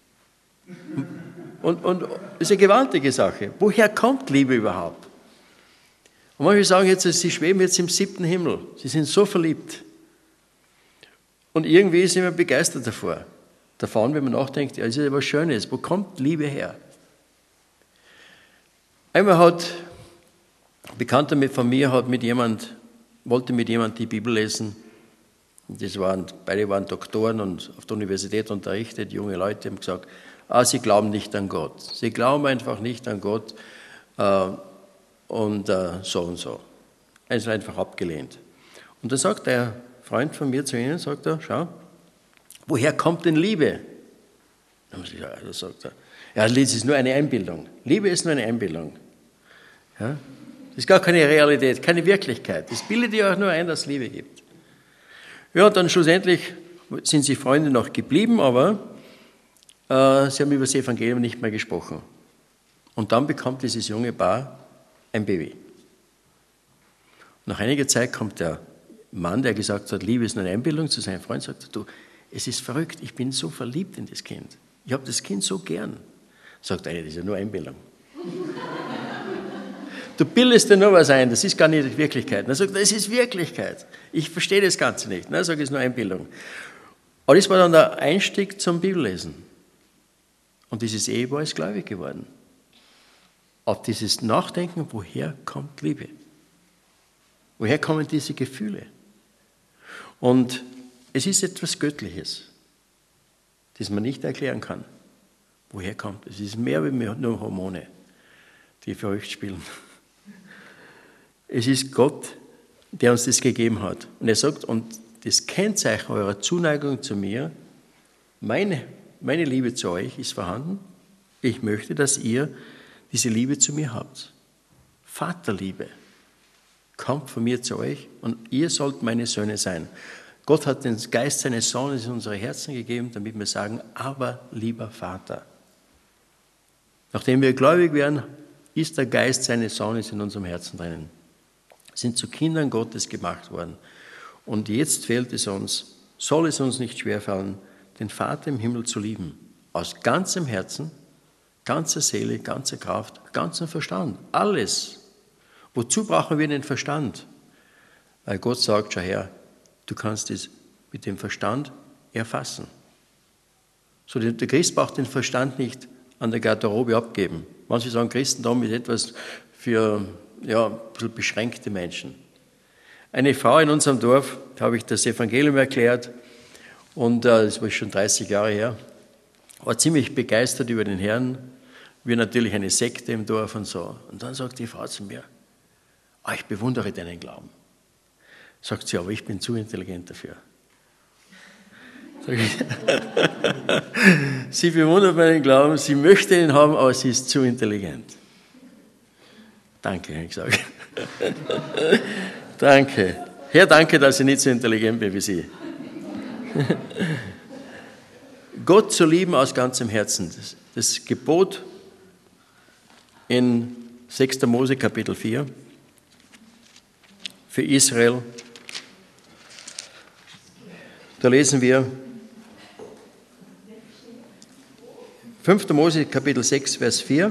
Und das ist eine gewaltige Sache. Woher kommt Liebe überhaupt? Und manche sagen jetzt, sie schweben jetzt im 7. Himmel. Sie sind so verliebt. Und irgendwie sind wir begeistert davon, wenn man nachdenkt, ja, es ist etwas Schönes. Wo kommt Liebe her? Einmal hat ein Bekannter von mir wollte mit jemand die Bibel lesen. Beide waren Doktoren und auf der Universität unterrichtet, junge Leute, haben gesagt, sie glauben nicht an Gott. Sie glauben einfach nicht an Gott und so. Er ist einfach abgelehnt. Und dann sagt der Freund von mir zu ihnen, sagt er, schau, woher kommt denn Liebe? Dann sagt er, ja, das ist nur eine Einbildung. Liebe ist nur eine Einbildung. Ja? Das ist gar keine Realität, keine Wirklichkeit. Das bildet ja auch nur ein, dass es Liebe gibt. Ja, und dann schlussendlich sind sie Freunde noch geblieben, aber sie haben über das Evangelium nicht mehr gesprochen. Und dann bekommt dieses junge Paar ein Baby. Nach einiger Zeit kommt der Mann, der gesagt hat, Liebe ist nur eine Einbildung, zu seinem Freund, sagt, du, es ist verrückt, ich bin so verliebt in das Kind. Ich habe das Kind so gern. Sagt er, das ist ja nur Einbildung. Du bildest dir nur was ein, das ist gar nicht die Wirklichkeit. Er sagt, das ist Wirklichkeit. Ich verstehe das Ganze nicht. Er sagt, es ist nur Einbildung. Aber das war dann der Einstieg zum Bibellesen. Und dieses Ehepaar ist gläubig geworden. Auf dieses Nachdenken, woher kommt Liebe? Woher kommen diese Gefühle? Und es ist etwas Göttliches, das man nicht erklären kann. Woher kommt es? Es ist mehr wie nur Hormone, die verrückt spielen. Es ist Gott, der uns das gegeben hat. Und er sagt, und das Kennzeichen eurer Zuneigung zu mir, meine Liebe zu euch ist vorhanden. Ich möchte, dass ihr diese Liebe zu mir habt. Vaterliebe kommt von mir zu euch und ihr sollt meine Söhne sein. Gott hat den Geist seines Sohnes in unsere Herzen gegeben, damit wir sagen, aber lieber Vater. Nachdem wir gläubig werden, ist der Geist seines Sohnes in unserem Herzen drinnen. Wir sind zu Kindern Gottes gemacht worden. Und jetzt fehlt es uns, soll es uns nicht schwerfallen, den Vater im Himmel zu lieben. Aus ganzem Herzen, ganzer Seele, ganzer Kraft, ganzem Verstand. Alles. Wozu brauchen wir den Verstand? Weil Gott sagt, schau her, du kannst es mit dem Verstand erfassen. So, der Christ braucht den Verstand nicht an der Garderobe abgeben. Manche sagen, Christentum ist etwas für ein bisschen beschränkte Menschen. Eine Frau in unserem Dorf, da habe ich das Evangelium erklärt, und das war schon 30 Jahre her, war ziemlich begeistert über den Herrn. Wir natürlich eine Sekte im Dorf und so. Und dann sagt die Frau zu mir, ich bewundere deinen Glauben. Sagt sie, aber ich bin zu intelligent dafür. Sag ich, sie bewundert meinen Glauben, sie möchte ihn haben, aber sie ist zu intelligent. Danke, habe ich gesagt. Danke. Herr, danke, dass ich nicht so intelligent bin wie Sie. Gott zu lieben aus ganzem Herzen. Das Gebot in 6. Mose Kapitel 4 für Israel. Da lesen wir 5. Mose Kapitel 6, Vers 4.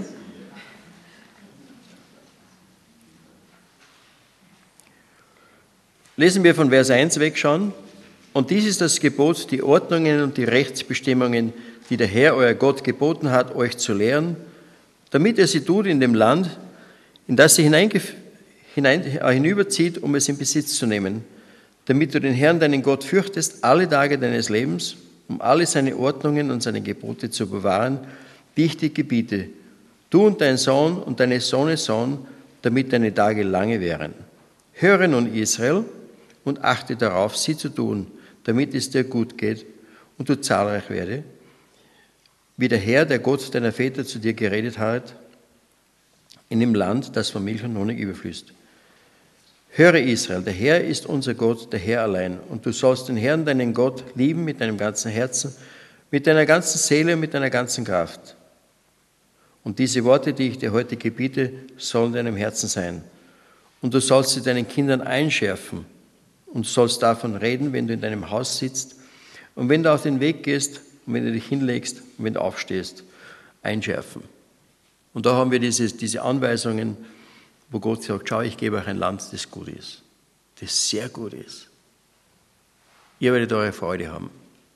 Lesen wir von Vers 1 weg schon. Und dies ist das Gebot, die Ordnungen und die Rechtsbestimmungen, die der Herr, euer Gott, geboten hat, euch zu lehren, damit ihr sie tut in dem Land, in das ihr hinüberzieht, um es in Besitz zu nehmen, damit du den Herrn, deinen Gott, fürchtest alle Tage deines Lebens, um alle seine Ordnungen und seine Gebote zu bewahren, die ich dir gebiete, du und dein Sohn und deines Sohnes Sohn, damit deine Tage lange wären. Höre nun, Israel, und achte darauf, sie zu tun, damit es dir gut geht und du zahlreich werde, wie der Herr, der Gott deiner Väter zu dir geredet hat, in dem Land, das von Milch und Honig überfließt. Höre Israel, der Herr ist unser Gott, der Herr allein, und du sollst den Herrn, deinen Gott, lieben mit deinem ganzen Herzen, mit deiner ganzen Seele und mit deiner ganzen Kraft. Und diese Worte, die ich dir heute gebiete, sollen in deinem Herzen sein. Und du sollst sie deinen Kindern einschärfen und sollst davon reden, wenn du in deinem Haus sitzt und wenn du auf den Weg gehst und wenn du dich hinlegst und wenn du aufstehst, einschärfen. Und da haben wir diese Anweisungen, wo Gott sagt, schau, ich gebe euch ein Land, das gut ist, das sehr gut ist. Ihr werdet eure Freude haben.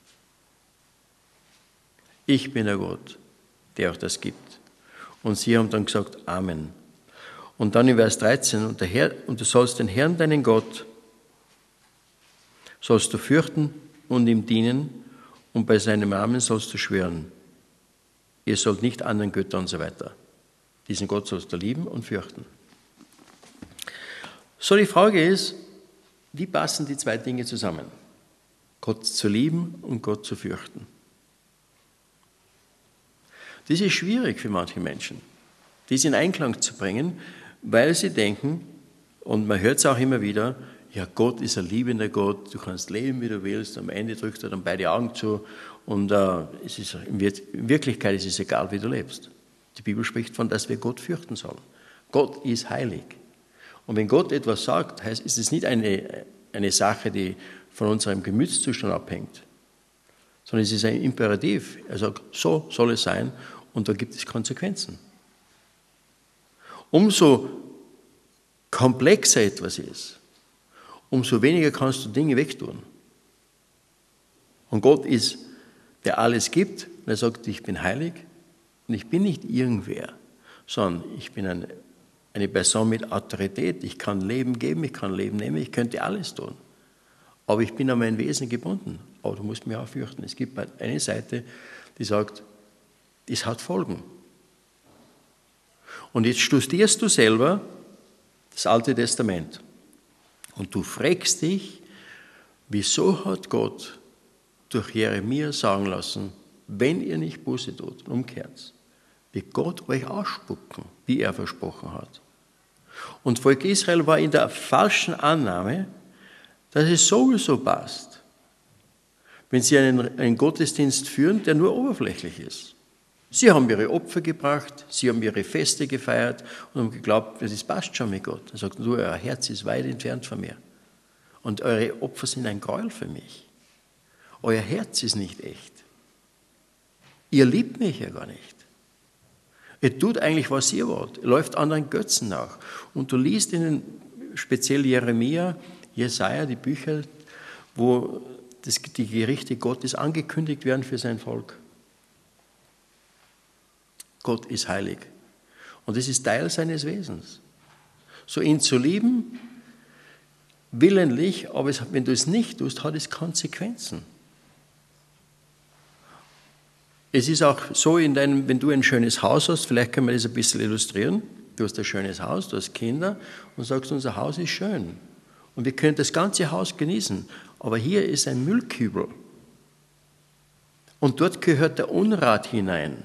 Ich bin der Gott, der euch das gibt. Und sie haben dann gesagt, Amen. Und dann in Vers 13, und du sollst den Herrn, deinen Gott, sollst du fürchten und ihm dienen, und bei seinem Namen sollst du schwören. Ihr sollt nicht anderen Göttern und so weiter. Diesen Gott sollst du lieben und fürchten. So, die Frage ist, wie passen die zwei Dinge zusammen? Gott zu lieben und Gott zu fürchten. Das ist schwierig für manche Menschen, dies in Einklang zu bringen, weil sie denken, und man hört es auch immer wieder, ja, Gott ist ein liebender Gott, du kannst leben, wie du willst, am Ende drückt er dann beide Augen zu und in Wirklichkeit ist es egal, wie du lebst. Die Bibel spricht von, dass wir Gott fürchten sollen. Gott ist heilig. Und wenn Gott etwas sagt, ist es nicht eine Sache, die von unserem Gemütszustand abhängt, sondern es ist ein Imperativ. Er sagt, so soll es sein und da gibt es Konsequenzen. Umso komplexer etwas ist, umso weniger kannst du Dinge wegtun. Und Gott ist, der alles gibt, und er sagt, ich bin heilig und ich bin nicht irgendwer, sondern ich bin eine Person mit Autorität. Ich kann Leben geben, ich kann Leben nehmen, ich könnte alles tun. Aber ich bin an mein Wesen gebunden. Aber du musst mich auch fürchten. Es gibt eine Seite, die sagt, das hat Folgen. Und jetzt studierst du selber das Alte Testament. Und du fragst dich, wieso hat Gott durch Jeremia sagen lassen, wenn ihr nicht Buße tut und umkehrt, wird Gott euch ausspucken, wie er versprochen hat. Und Volk Israel war in der falschen Annahme, dass es sowieso passt, wenn sie einen Gottesdienst führen, der nur oberflächlich ist. Sie haben ihre Opfer gebracht, sie haben ihre Feste gefeiert und haben geglaubt, das passt schon mit Gott. Er sagt, du, euer Herz ist weit entfernt von mir. Und eure Opfer sind ein Gräuel für mich. Euer Herz ist nicht echt. Ihr liebt mich ja gar nicht. Ihr tut eigentlich, was ihr wollt. Ihr läuft anderen Götzen nach. Und du liest in speziell Jeremia, Jesaja, die Bücher, wo die Gerichte Gottes angekündigt werden für sein Volk. Gott ist heilig. Und das ist Teil seines Wesens. So ihn zu lieben, willentlich, aber wenn du es nicht tust, hat es Konsequenzen. Es ist auch so, wenn du ein schönes Haus hast, vielleicht können wir das ein bisschen illustrieren. Du hast ein schönes Haus, du hast Kinder und sagst, unser Haus ist schön. Und wir können das ganze Haus genießen. Aber hier ist ein Müllkübel. Und dort gehört der Unrat hinein.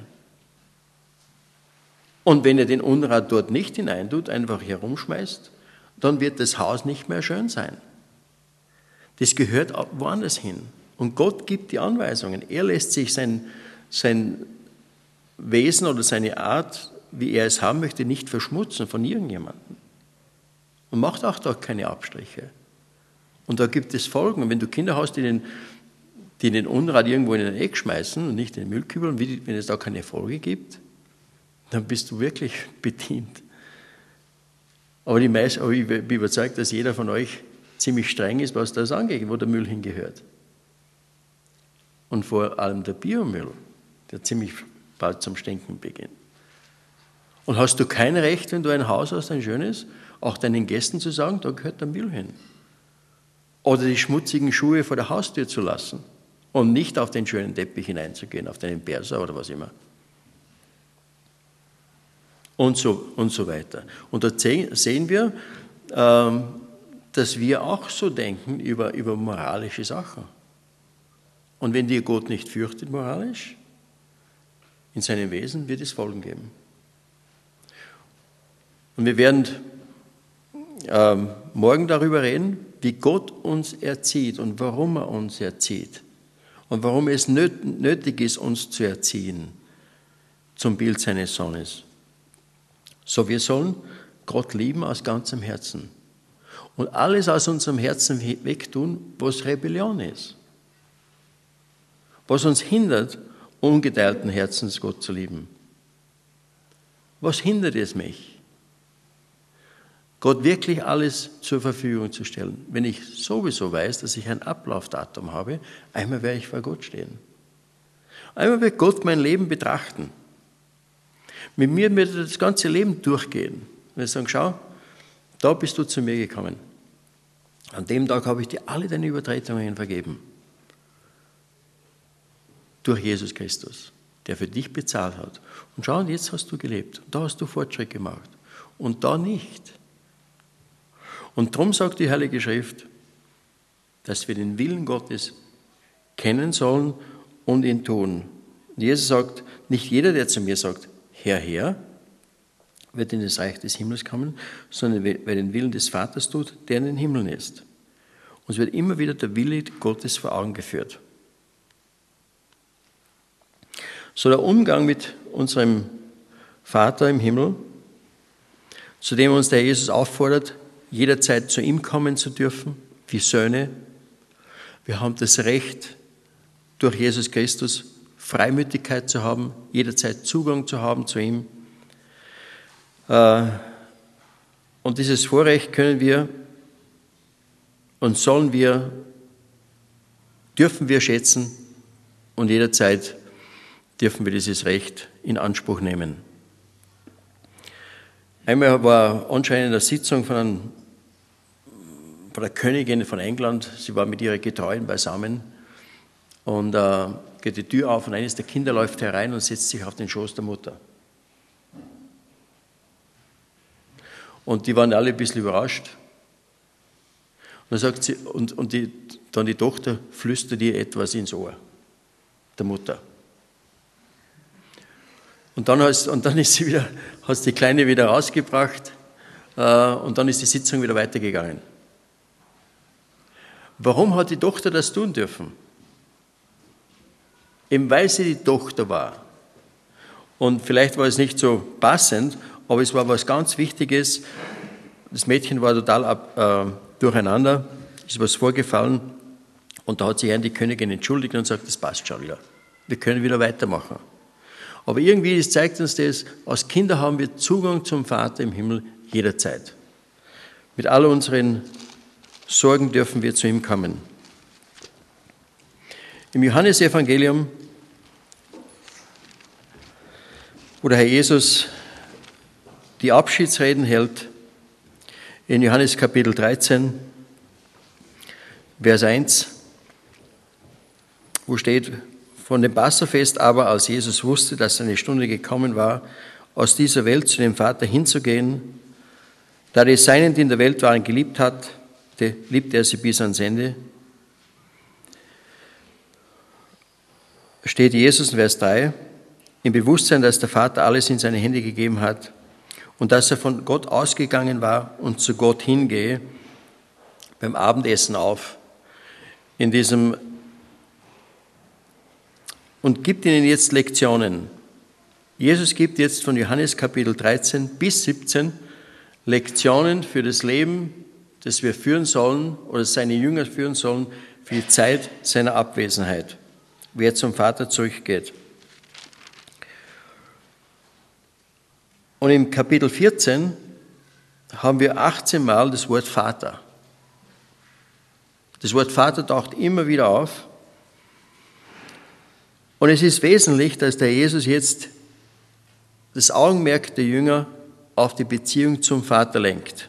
Und wenn ihr den Unrat dort nicht hineintut, einfach herumschmeißt, dann wird das Haus nicht mehr schön sein. Das gehört woanders hin. Und Gott gibt die Anweisungen. Er lässt sich sein Wesen oder seine Art, wie er es haben möchte, nicht verschmutzen von irgendjemandem. Und macht auch da keine Abstriche. Und da gibt es Folgen. Wenn du Kinder hast, die den Unrat irgendwo in ein Eck schmeißen und nicht in den Müllkübel, und wenn es da keine Folge gibt, dann bist du wirklich bedient. Aber ich bin überzeugt, dass jeder von euch ziemlich streng ist, was das angeht, wo der Müll hingehört. Und vor allem der Biomüll, der ziemlich bald zum Stinken beginnt. Und hast du kein Recht, wenn du ein Haus hast, ein schönes, auch deinen Gästen zu sagen, da gehört der Müll hin. Oder die schmutzigen Schuhe vor der Haustür zu lassen und nicht auf den schönen Teppich hineinzugehen, auf deinen Perser oder was immer. Und so weiter. Und da sehen wir, dass wir auch so denken über moralische Sachen. Und wenn dir Gott nicht fürchtet moralisch, in seinem Wesen wird es Folgen geben. Und wir werden morgen darüber reden, wie Gott uns erzieht und warum er uns erzieht. Und warum es nötig ist, uns zu erziehen zum Bild seines Sohnes. So, wir sollen Gott lieben aus ganzem Herzen. Und alles aus unserem Herzen wegtun, was Rebellion ist. Was uns hindert, ungeteilten Herzens Gott zu lieben. Was hindert es mich? Gott wirklich alles zur Verfügung zu stellen. Wenn ich sowieso weiß, dass ich ein Ablaufdatum habe, einmal werde ich vor Gott stehen. Einmal wird Gott mein Leben betrachten. Mit mir wird er das ganze Leben durchgehen. Und er sagt, schau, da bist du zu mir gekommen. An dem Tag habe ich dir alle deine Übertretungen vergeben. Durch Jesus Christus, der für dich bezahlt hat. Und schau, und jetzt hast du gelebt. Da hast du Fortschritt gemacht. Und da nicht. Und darum sagt die Heilige Schrift, dass wir den Willen Gottes kennen sollen und ihn tun. Und Jesus sagt, nicht jeder, der zu mir sagt, Herr, Herr, wird in das Reich des Himmels kommen, sondern wer den Willen des Vaters tut, der in den Himmeln ist. Uns wird immer wieder der Wille Gottes vor Augen geführt. So der Umgang mit unserem Vater im Himmel, zu dem uns der Jesus auffordert, jederzeit zu ihm kommen zu dürfen, wie Söhne. Wir haben das Recht, durch Jesus Christus Freimütigkeit zu haben, jederzeit Zugang zu haben zu ihm. Und dieses Vorrecht können wir und dürfen wir schätzen und jederzeit dürfen wir dieses Recht in Anspruch nehmen. Einmal war anscheinend eine Sitzung von der Königin von England, sie war mit ihren Getreuen beisammen und geht die Tür auf und eines der Kinder läuft herein und setzt sich auf den Schoß der Mutter. Und die waren alle ein bisschen überrascht. Und dann sagt sie, dann die Tochter flüstert ihr etwas ins Ohr, der Mutter. Und dann ist hat die Kleine wieder rausgebracht und dann ist die Sitzung wieder weitergegangen. Warum hat die Tochter das tun dürfen? Eben weil sie die Tochter war. Und vielleicht war es nicht so passend, aber es war was ganz Wichtiges. Das Mädchen war total durcheinander, ist was vorgefallen und da hat sich die Königin entschuldigt und sagt, das passt schon wieder. Wir können wieder weitermachen. Aber irgendwie zeigt uns das, als Kinder haben wir Zugang zum Vater im Himmel jederzeit. Mit all unseren Sorgen dürfen wir zu ihm kommen. Im Johannesevangelium, wo der Herr Jesus die Abschiedsreden hält, in Johannes Kapitel 13, Vers 1, wo steht, von dem Passafest aber, als Jesus wusste, dass seine Stunde gekommen war, aus dieser Welt zu dem Vater hinzugehen, da er die Seinen, die in der Welt waren, geliebt hat, liebte er sie bis ans Ende, steht Jesus in Vers 3, im Bewusstsein, dass der Vater alles in seine Hände gegeben hat und dass er von Gott ausgegangen war und zu Gott hingehe, beim Abendessen auf, in diesem und gibt ihnen jetzt Lektionen. Jesus gibt jetzt von Johannes Kapitel 13 bis 17 Lektionen für das Leben, das wir führen sollen oder seine Jünger führen sollen für die Zeit seiner Abwesenheit, wer zum Vater zurückgeht. Und im Kapitel 14 haben wir 18 Mal das Wort Vater. Das Wort Vater taucht immer wieder auf. Und es ist wesentlich, dass der Jesus jetzt das Augenmerk der Jünger auf die Beziehung zum Vater lenkt.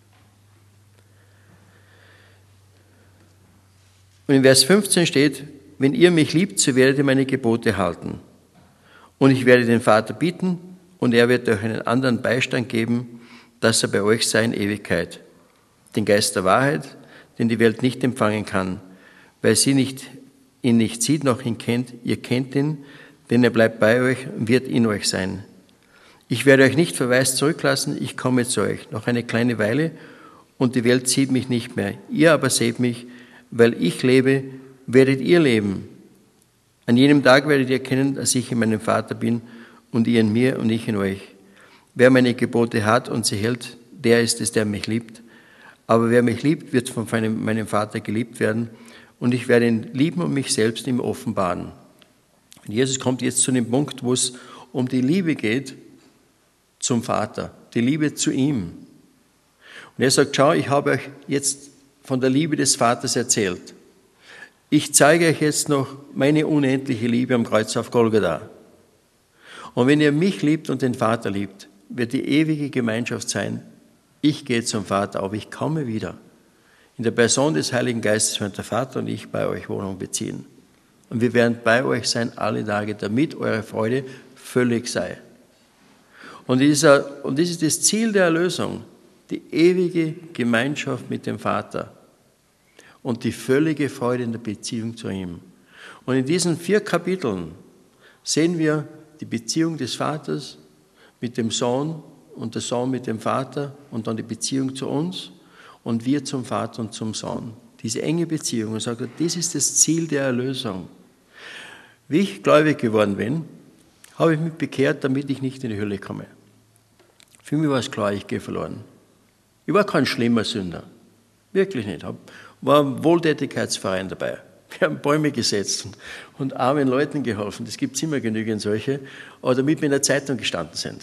Und in Vers 15 steht, wenn ihr mich liebt, so werdet ihr meine Gebote halten. Und ich werde den Vater bitten, und er wird euch einen anderen Beistand geben, dass er bei euch sei in Ewigkeit. Den Geist der Wahrheit, den die Welt nicht empfangen kann, weil sie ihn nicht sieht, noch ihn kennt. Ihr kennt ihn, denn er bleibt bei euch und wird in euch sein. Ich werde euch nicht verwaist zurücklassen, ich komme zu euch. Noch eine kleine Weile und die Welt sieht mich nicht mehr. Ihr aber seht mich, weil ich lebe, werdet ihr leben. An jenem Tag werdet ihr erkennen, dass ich in meinem Vater bin und ihr in mir und ich in euch. Wer meine Gebote hat und sie hält, der ist es, der mich liebt. Aber wer mich liebt, wird von meinem Vater geliebt werden und ich werde ihn lieben und mich selbst ihm offenbaren. Und Jesus kommt jetzt zu dem Punkt, wo es um die Liebe geht zum Vater, die Liebe zu ihm. Und er sagt, schau, ich habe euch jetzt von der Liebe des Vaters erzählt. Ich zeige euch jetzt noch meine unendliche Liebe am Kreuz auf Golgatha. Und wenn ihr mich liebt und den Vater liebt, wird die ewige Gemeinschaft sein. Ich gehe zum Vater, aber ich komme wieder. In der Person des Heiligen Geistes werden der Vater und ich bei euch Wohnung beziehen. Und wir werden bei euch sein alle Tage, damit eure Freude völlig sei. Und das ist das Ziel der Erlösung, die ewige Gemeinschaft mit dem Vater und die völlige Freude in der Beziehung zu ihm. Und in diesen 4 Kapiteln sehen wir die Beziehung des Vaters mit dem Sohn und der Sohn mit dem Vater und dann die Beziehung zu uns und wir zum Vater und zum Sohn. Diese enge Beziehung. Und sagt, das ist das Ziel der Erlösung. Wie ich gläubig geworden bin, habe ich mich bekehrt, damit ich nicht in die Hölle komme. Für mich war es klar, ich gehe verloren. Ich war kein schlimmer Sünder. Wirklich nicht. War ein Wohltätigkeitsverein dabei. Wir haben Bäume gesetzt und armen Leuten geholfen. Das gibt es immer genügend solche. Aber damit wir in der Zeitung gestanden sind.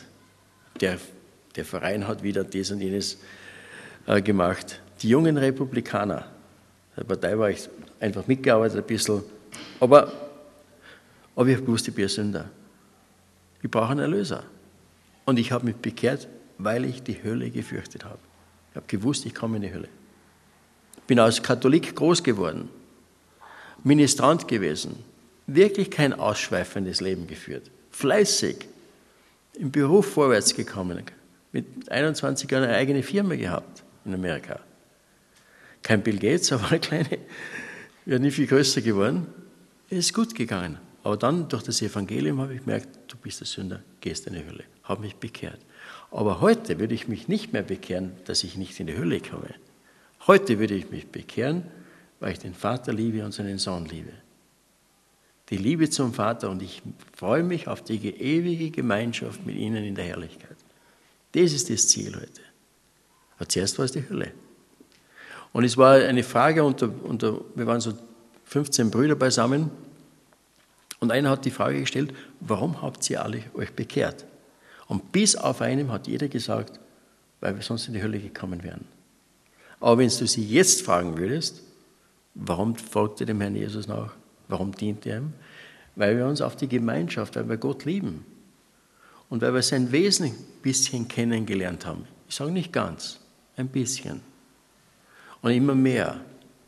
Der Verein hat wieder das und jenes gemacht. Die jungen Republikaner, der Partei war ich einfach mitgearbeitet ein bisschen. Aber ich habe gewusst, ich bin ein Sünder. Ich brauche einen Erlöser. Und ich habe mich bekehrt, weil ich die Hölle gefürchtet habe. Ich habe gewusst, ich komme in die Hölle. Ich bin als Katholik groß geworden, Ministrant gewesen, wirklich kein ausschweifendes Leben geführt, fleißig, im Beruf vorwärts gekommen, mit 21 Jahren eine eigene Firma gehabt in Amerika. Kein Bill Gates, aber eine kleine, ja nie viel größer geworden. Es ist gut gegangen. Aber dann durch das Evangelium habe ich gemerkt, du bist ein Sünder, gehst in die Hölle. Habe mich bekehrt. Aber heute würde ich mich nicht mehr bekehren, dass ich nicht in die Hölle komme. Heute würde ich mich bekehren, weil ich den Vater liebe und seinen Sohn liebe. Die Liebe zum Vater und ich freue mich auf die ewige Gemeinschaft mit ihnen in der Herrlichkeit. Das ist das Ziel heute. Aber zuerst war es die Hölle. Und es war eine Frage wir waren so 15 Brüder beisammen und einer hat die Frage gestellt, warum habt ihr alle euch bekehrt? Und bis auf einen hat jeder gesagt, weil wir sonst in die Hölle gekommen wären. Aber wenn du sie jetzt fragen würdest, warum folgt ihr dem Herrn Jesus nach? Warum dient er ihm? Weil wir uns auf die Gemeinschaft, weil wir Gott lieben und weil wir sein Wesen ein bisschen kennengelernt haben. Ich sage nicht ganz, ein bisschen. Und immer mehr.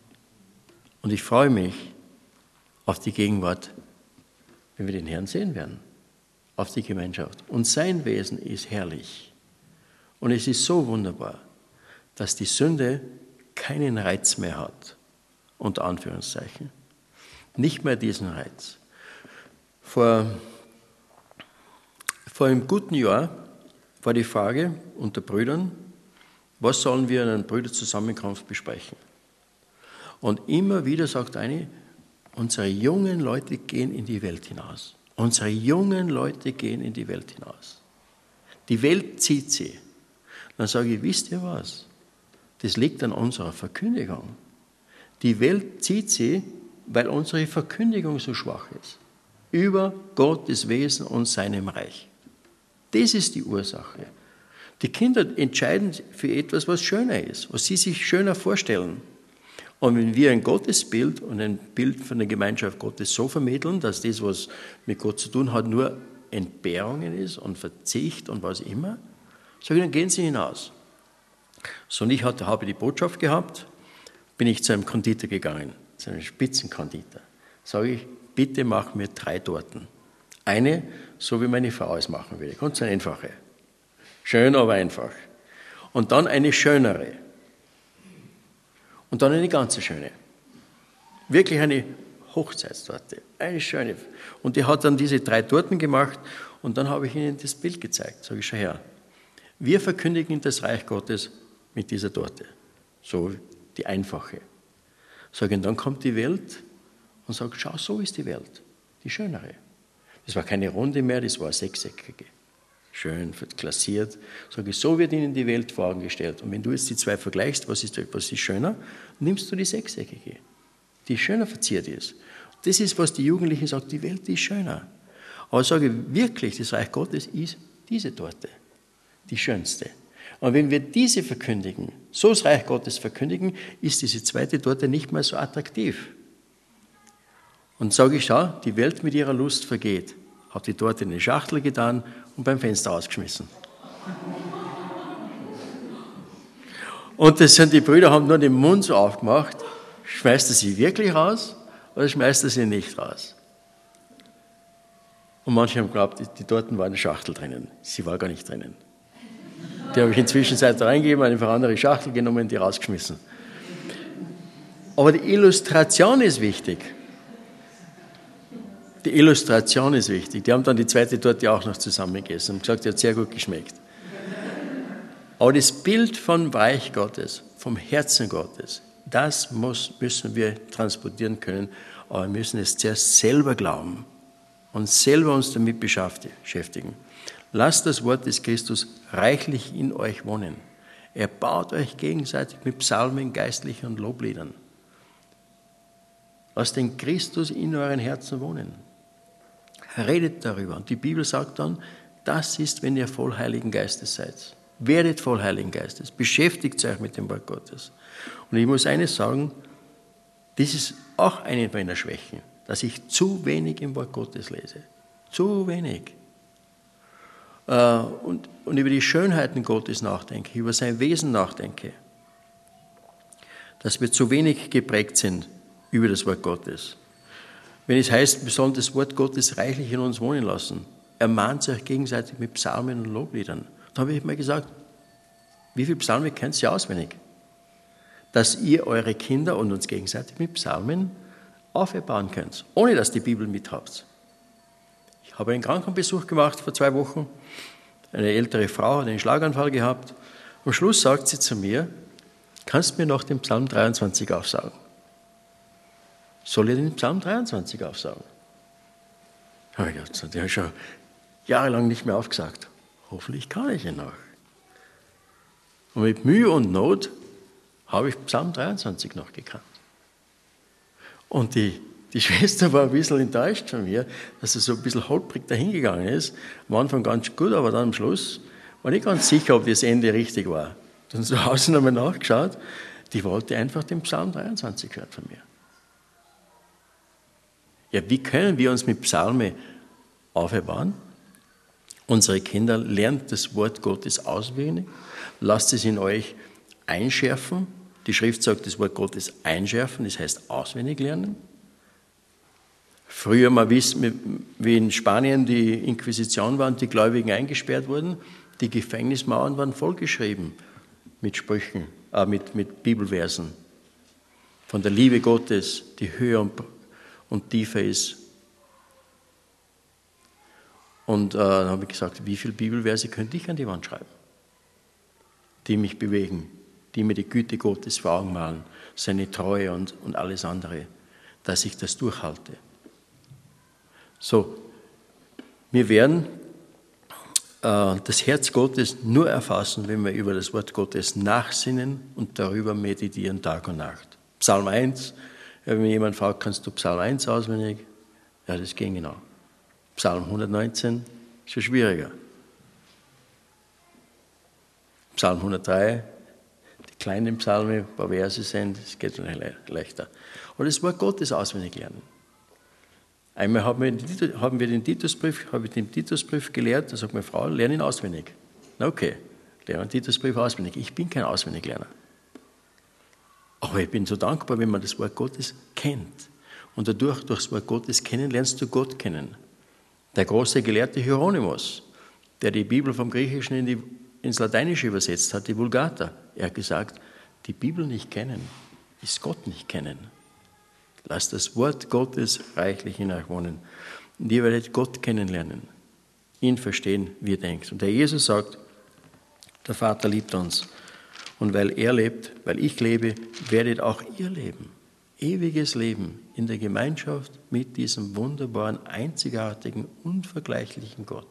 Und ich freue mich auf die Gegenwart, wenn wir den Herrn sehen werden, auf die Gemeinschaft. Und sein Wesen ist herrlich. Und es ist so wunderbar, dass die Sünde keinen Reiz mehr hat, unter Anführungszeichen. Nicht mehr diesen Reiz. Vor einem guten Jahr war die Frage unter Brüdern, was sollen wir in einer Brüderzusammenkunft besprechen? Und immer wieder sagt eine, unsere jungen Leute gehen in die Welt hinaus. Unsere jungen Leute gehen in die Welt hinaus. Die Welt zieht sie. Dann sage ich, wisst ihr was? Das liegt an unserer Verkündigung. Die Welt zieht sie, weil unsere Verkündigung so schwach ist. Über Gottes Wesen und seinem Reich. Das ist die Ursache. Die Kinder entscheiden für etwas, was schöner ist, was sie sich schöner vorstellen. Und wenn wir ein Gottesbild und ein Bild von der Gemeinschaft Gottes so vermitteln, dass das, was mit Gott zu tun hat, nur Entbehrungen ist und Verzicht und was immer, sage ich, dann gehen sie hinaus. So, und ich habe die Botschaft gehabt, bin ich zu einem Konditor gegangen, zu einem Spitzenkonditor. Sage ich, bitte mach mir 3 Torten. Eine, so wie meine Frau es machen würde, ganz eine einfache. Schön, aber einfach. Und dann eine schönere. Und dann eine ganz schöne. Wirklich eine Hochzeitstorte. Eine schöne. Und die hat dann diese 3 Torten gemacht und dann habe ich ihnen das Bild gezeigt. Sag ich, schau her. Wir verkündigen das Reich Gottes mit dieser Torte. So die einfache. Sag ich, und dann kommt die Welt und sagt, schau, so ist die Welt. Die schönere. Das war keine Runde mehr, das war eine sechseckige. Schön klassiert. Sage ich, so wird ihnen die Welt vorangestellt. Und wenn du jetzt die 2 vergleichst, was ist schöner, nimmst du die sechseckige, die schöner verziert ist. Das ist, was die Jugendlichen sagen, die Welt ist schöner. Aber ich sage wirklich, das Reich Gottes ist diese Torte, die schönste. Und wenn wir diese verkündigen, so das Reich Gottes verkündigen, ist diese zweite Torte nicht mehr so attraktiv. Und sage ich, schau, die Welt mit ihrer Lust vergeht. Habe die Torte in eine Schachtel getan und beim Fenster rausgeschmissen. Und die Brüder haben nur den Mund so aufgemacht, schmeißt er sie wirklich raus oder schmeißt er sie nicht raus? Und manche haben geglaubt, die Torten waren in der Schachtel drinnen. Sie war gar nicht drinnen. Die habe ich inzwischen da reingegeben, eine andere Schachtel genommen und die rausgeschmissen. Aber die Illustration ist wichtig. Die Illustration ist wichtig. Die haben dann die zweite Torte auch noch zusammengegessen und gesagt, die hat sehr gut geschmeckt. Aber das Bild vom Reich Gottes, vom Herzen Gottes, das müssen wir transportieren können. Aber wir müssen es zuerst selber glauben und selber uns damit beschäftigen. Lasst das Wort des Christus reichlich in euch wohnen. Er baut euch gegenseitig mit Psalmen, geistlichen und Lobliedern. Lasst den Christus in euren Herzen wohnen. Redet darüber. Und die Bibel sagt dann, das ist, wenn ihr voll Heiligen Geistes seid. Werdet voll Heiligen Geistes. Beschäftigt euch mit dem Wort Gottes. Und ich muss eines sagen, das ist auch eine meiner Schwächen, dass ich zu wenig im Wort Gottes lese. Zu wenig. Und über die Schönheiten Gottes nachdenke, über sein Wesen nachdenke. Dass wir zu wenig geprägt sind über das Wort Gottes. Wenn es heißt, wir sollen das Wort Gottes reichlich in uns wohnen lassen, ermahnt euch gegenseitig mit Psalmen und Lobliedern. Da habe ich mal gesagt, wie viele Psalmen kennt ihr auswendig? Dass ihr eure Kinder und uns gegenseitig mit Psalmen aufbauen könnt, ohne dass die Bibel mit habt. Ich habe einen Krankenbesuch gemacht vor 2 Wochen. Eine ältere Frau hat einen Schlaganfall gehabt. Am Schluss sagt sie zu mir, kannst du mir noch den Psalm 23 aufsagen? Soll ich den Psalm 23 aufsagen? Habe ich gedacht, der hat schon jahrelang nicht mehr aufgesagt. Hoffentlich kann ich ihn noch. Und mit Mühe und Not habe ich Psalm 23 noch gekannt. Und die Schwester war ein bisschen enttäuscht von mir, dass sie so ein bisschen holprig dahingegangen ist. Am Anfang ganz gut, aber dann am Schluss war ich ganz sicher, ob das Ende richtig war. Dann zu Hause nochmal nachgeschaut, die wollte einfach den Psalm 23 hören von mir. Ja, wie können wir uns mit Psalmen aufbewahren? Unsere Kinder lernt das Wort Gottes auswendig, lasst es in euch einschärfen. Die Schrift sagt, das Wort Gottes einschärfen, das heißt auswendig lernen. Früher mal wissen, wie in Spanien die Inquisition war und die Gläubigen eingesperrt wurden, die Gefängnismauern waren vollgeschrieben mit Sprüchen, mit Bibelversen. Von der Liebe Gottes, die höher und tiefer ist. Und dann habe ich gesagt, wie viele Bibelverse könnte ich an die Wand schreiben, die mich bewegen, die mir die Güte Gottes vor Augen malen, seine Treue und alles andere, dass ich das durchhalte. So, wir werden das Herz Gottes nur erfassen, wenn wir über das Wort Gottes nachsinnen und darüber meditieren Tag und Nacht. Psalm 1, wenn mir jemand fragt, kannst du Psalm 1 auswendig? Ja, das ging genau. Psalm 119 ist schon schwieriger. Psalm 103, die kleinen Psalme, ein paar Verse sind, das geht schon leichter. Und das Wort Gottes auswendig lernen. Einmal habe ich den Titusbrief gelehrt, da sagt meine Frau, lerne ihn auswendig. Na okay, lerne den Titusbrief auswendig. Ich bin kein Auswendiglerner. Aber ich bin so dankbar, wenn man das Wort Gottes kennt. Und durch das Wort Gottes kennen, lernst du Gott kennen. Der große Gelehrte Hieronymus, der die Bibel vom Griechischen ins Lateinische übersetzt hat, die Vulgata, er hat gesagt, die Bibel nicht kennen, ist Gott nicht kennen. Lasst das Wort Gottes reichlich in euch wohnen. Und ihr werdet Gott kennenlernen, ihn verstehen, wie er denkt. Und der Jesus sagt, der Vater liebt uns. Und weil er lebt, weil ich lebe, werdet auch ihr leben. Ewiges Leben in der Gemeinschaft mit diesem wunderbaren, einzigartigen, unvergleichlichen Gott,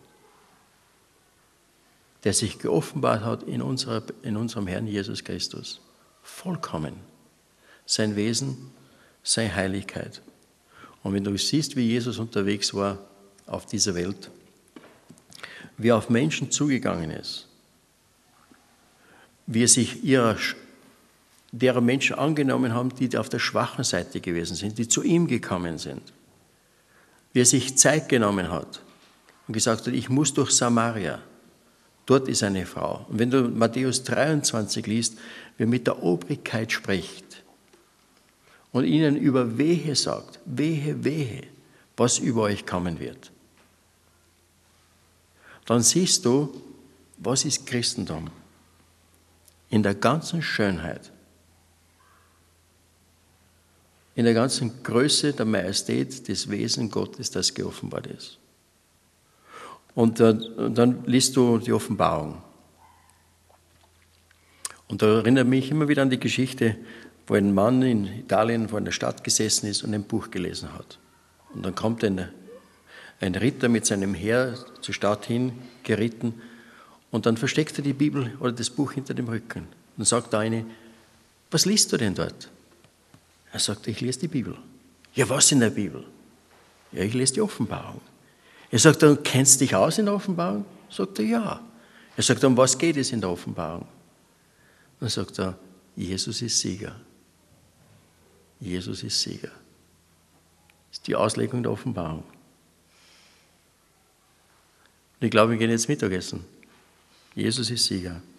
der sich geoffenbart hat in unserem Herrn Jesus Christus. Vollkommen. Sein Wesen, seine Heiligkeit. Und wenn du siehst, wie Jesus unterwegs war auf dieser Welt, wie er auf Menschen zugegangen ist, wie er sich derer Menschen angenommen haben, die auf der schwachen Seite gewesen sind, die zu ihm gekommen sind. Wie er sich Zeit genommen hat und gesagt hat, ich muss durch Samaria. Dort ist eine Frau. Und wenn du Matthäus 23 liest, wie er mit der Obrigkeit spricht und ihnen über Wehe sagt, Wehe, Wehe, was über euch kommen wird, dann siehst du, was ist Christentum? In der ganzen Schönheit, in der ganzen Größe der Majestät des Wesens Gottes, das geoffenbart ist. Und dann liest du die Offenbarung. Und da erinnert mich immer wieder an die Geschichte, wo ein Mann in Italien vor einer Stadt gesessen ist und ein Buch gelesen hat. Und dann kommt ein Ritter mit seinem Heer zur Stadt hin, geritten, und dann versteckt er die Bibel oder das Buch hinter dem Rücken. Und sagt der eine, was liest du denn dort? Er sagt, ich lese die Bibel. Ja, was in der Bibel? Ja, ich lese die Offenbarung. Er sagt, dann kennst du dich aus in der Offenbarung? Sagt er, ja. Er sagt, um was geht es in der Offenbarung? Dann sagt er, Jesus ist Sieger. Jesus ist Sieger. Das ist die Auslegung der Offenbarung. Und ich glaube, wir gehen jetzt Mittagessen. Jesus ist Sieger.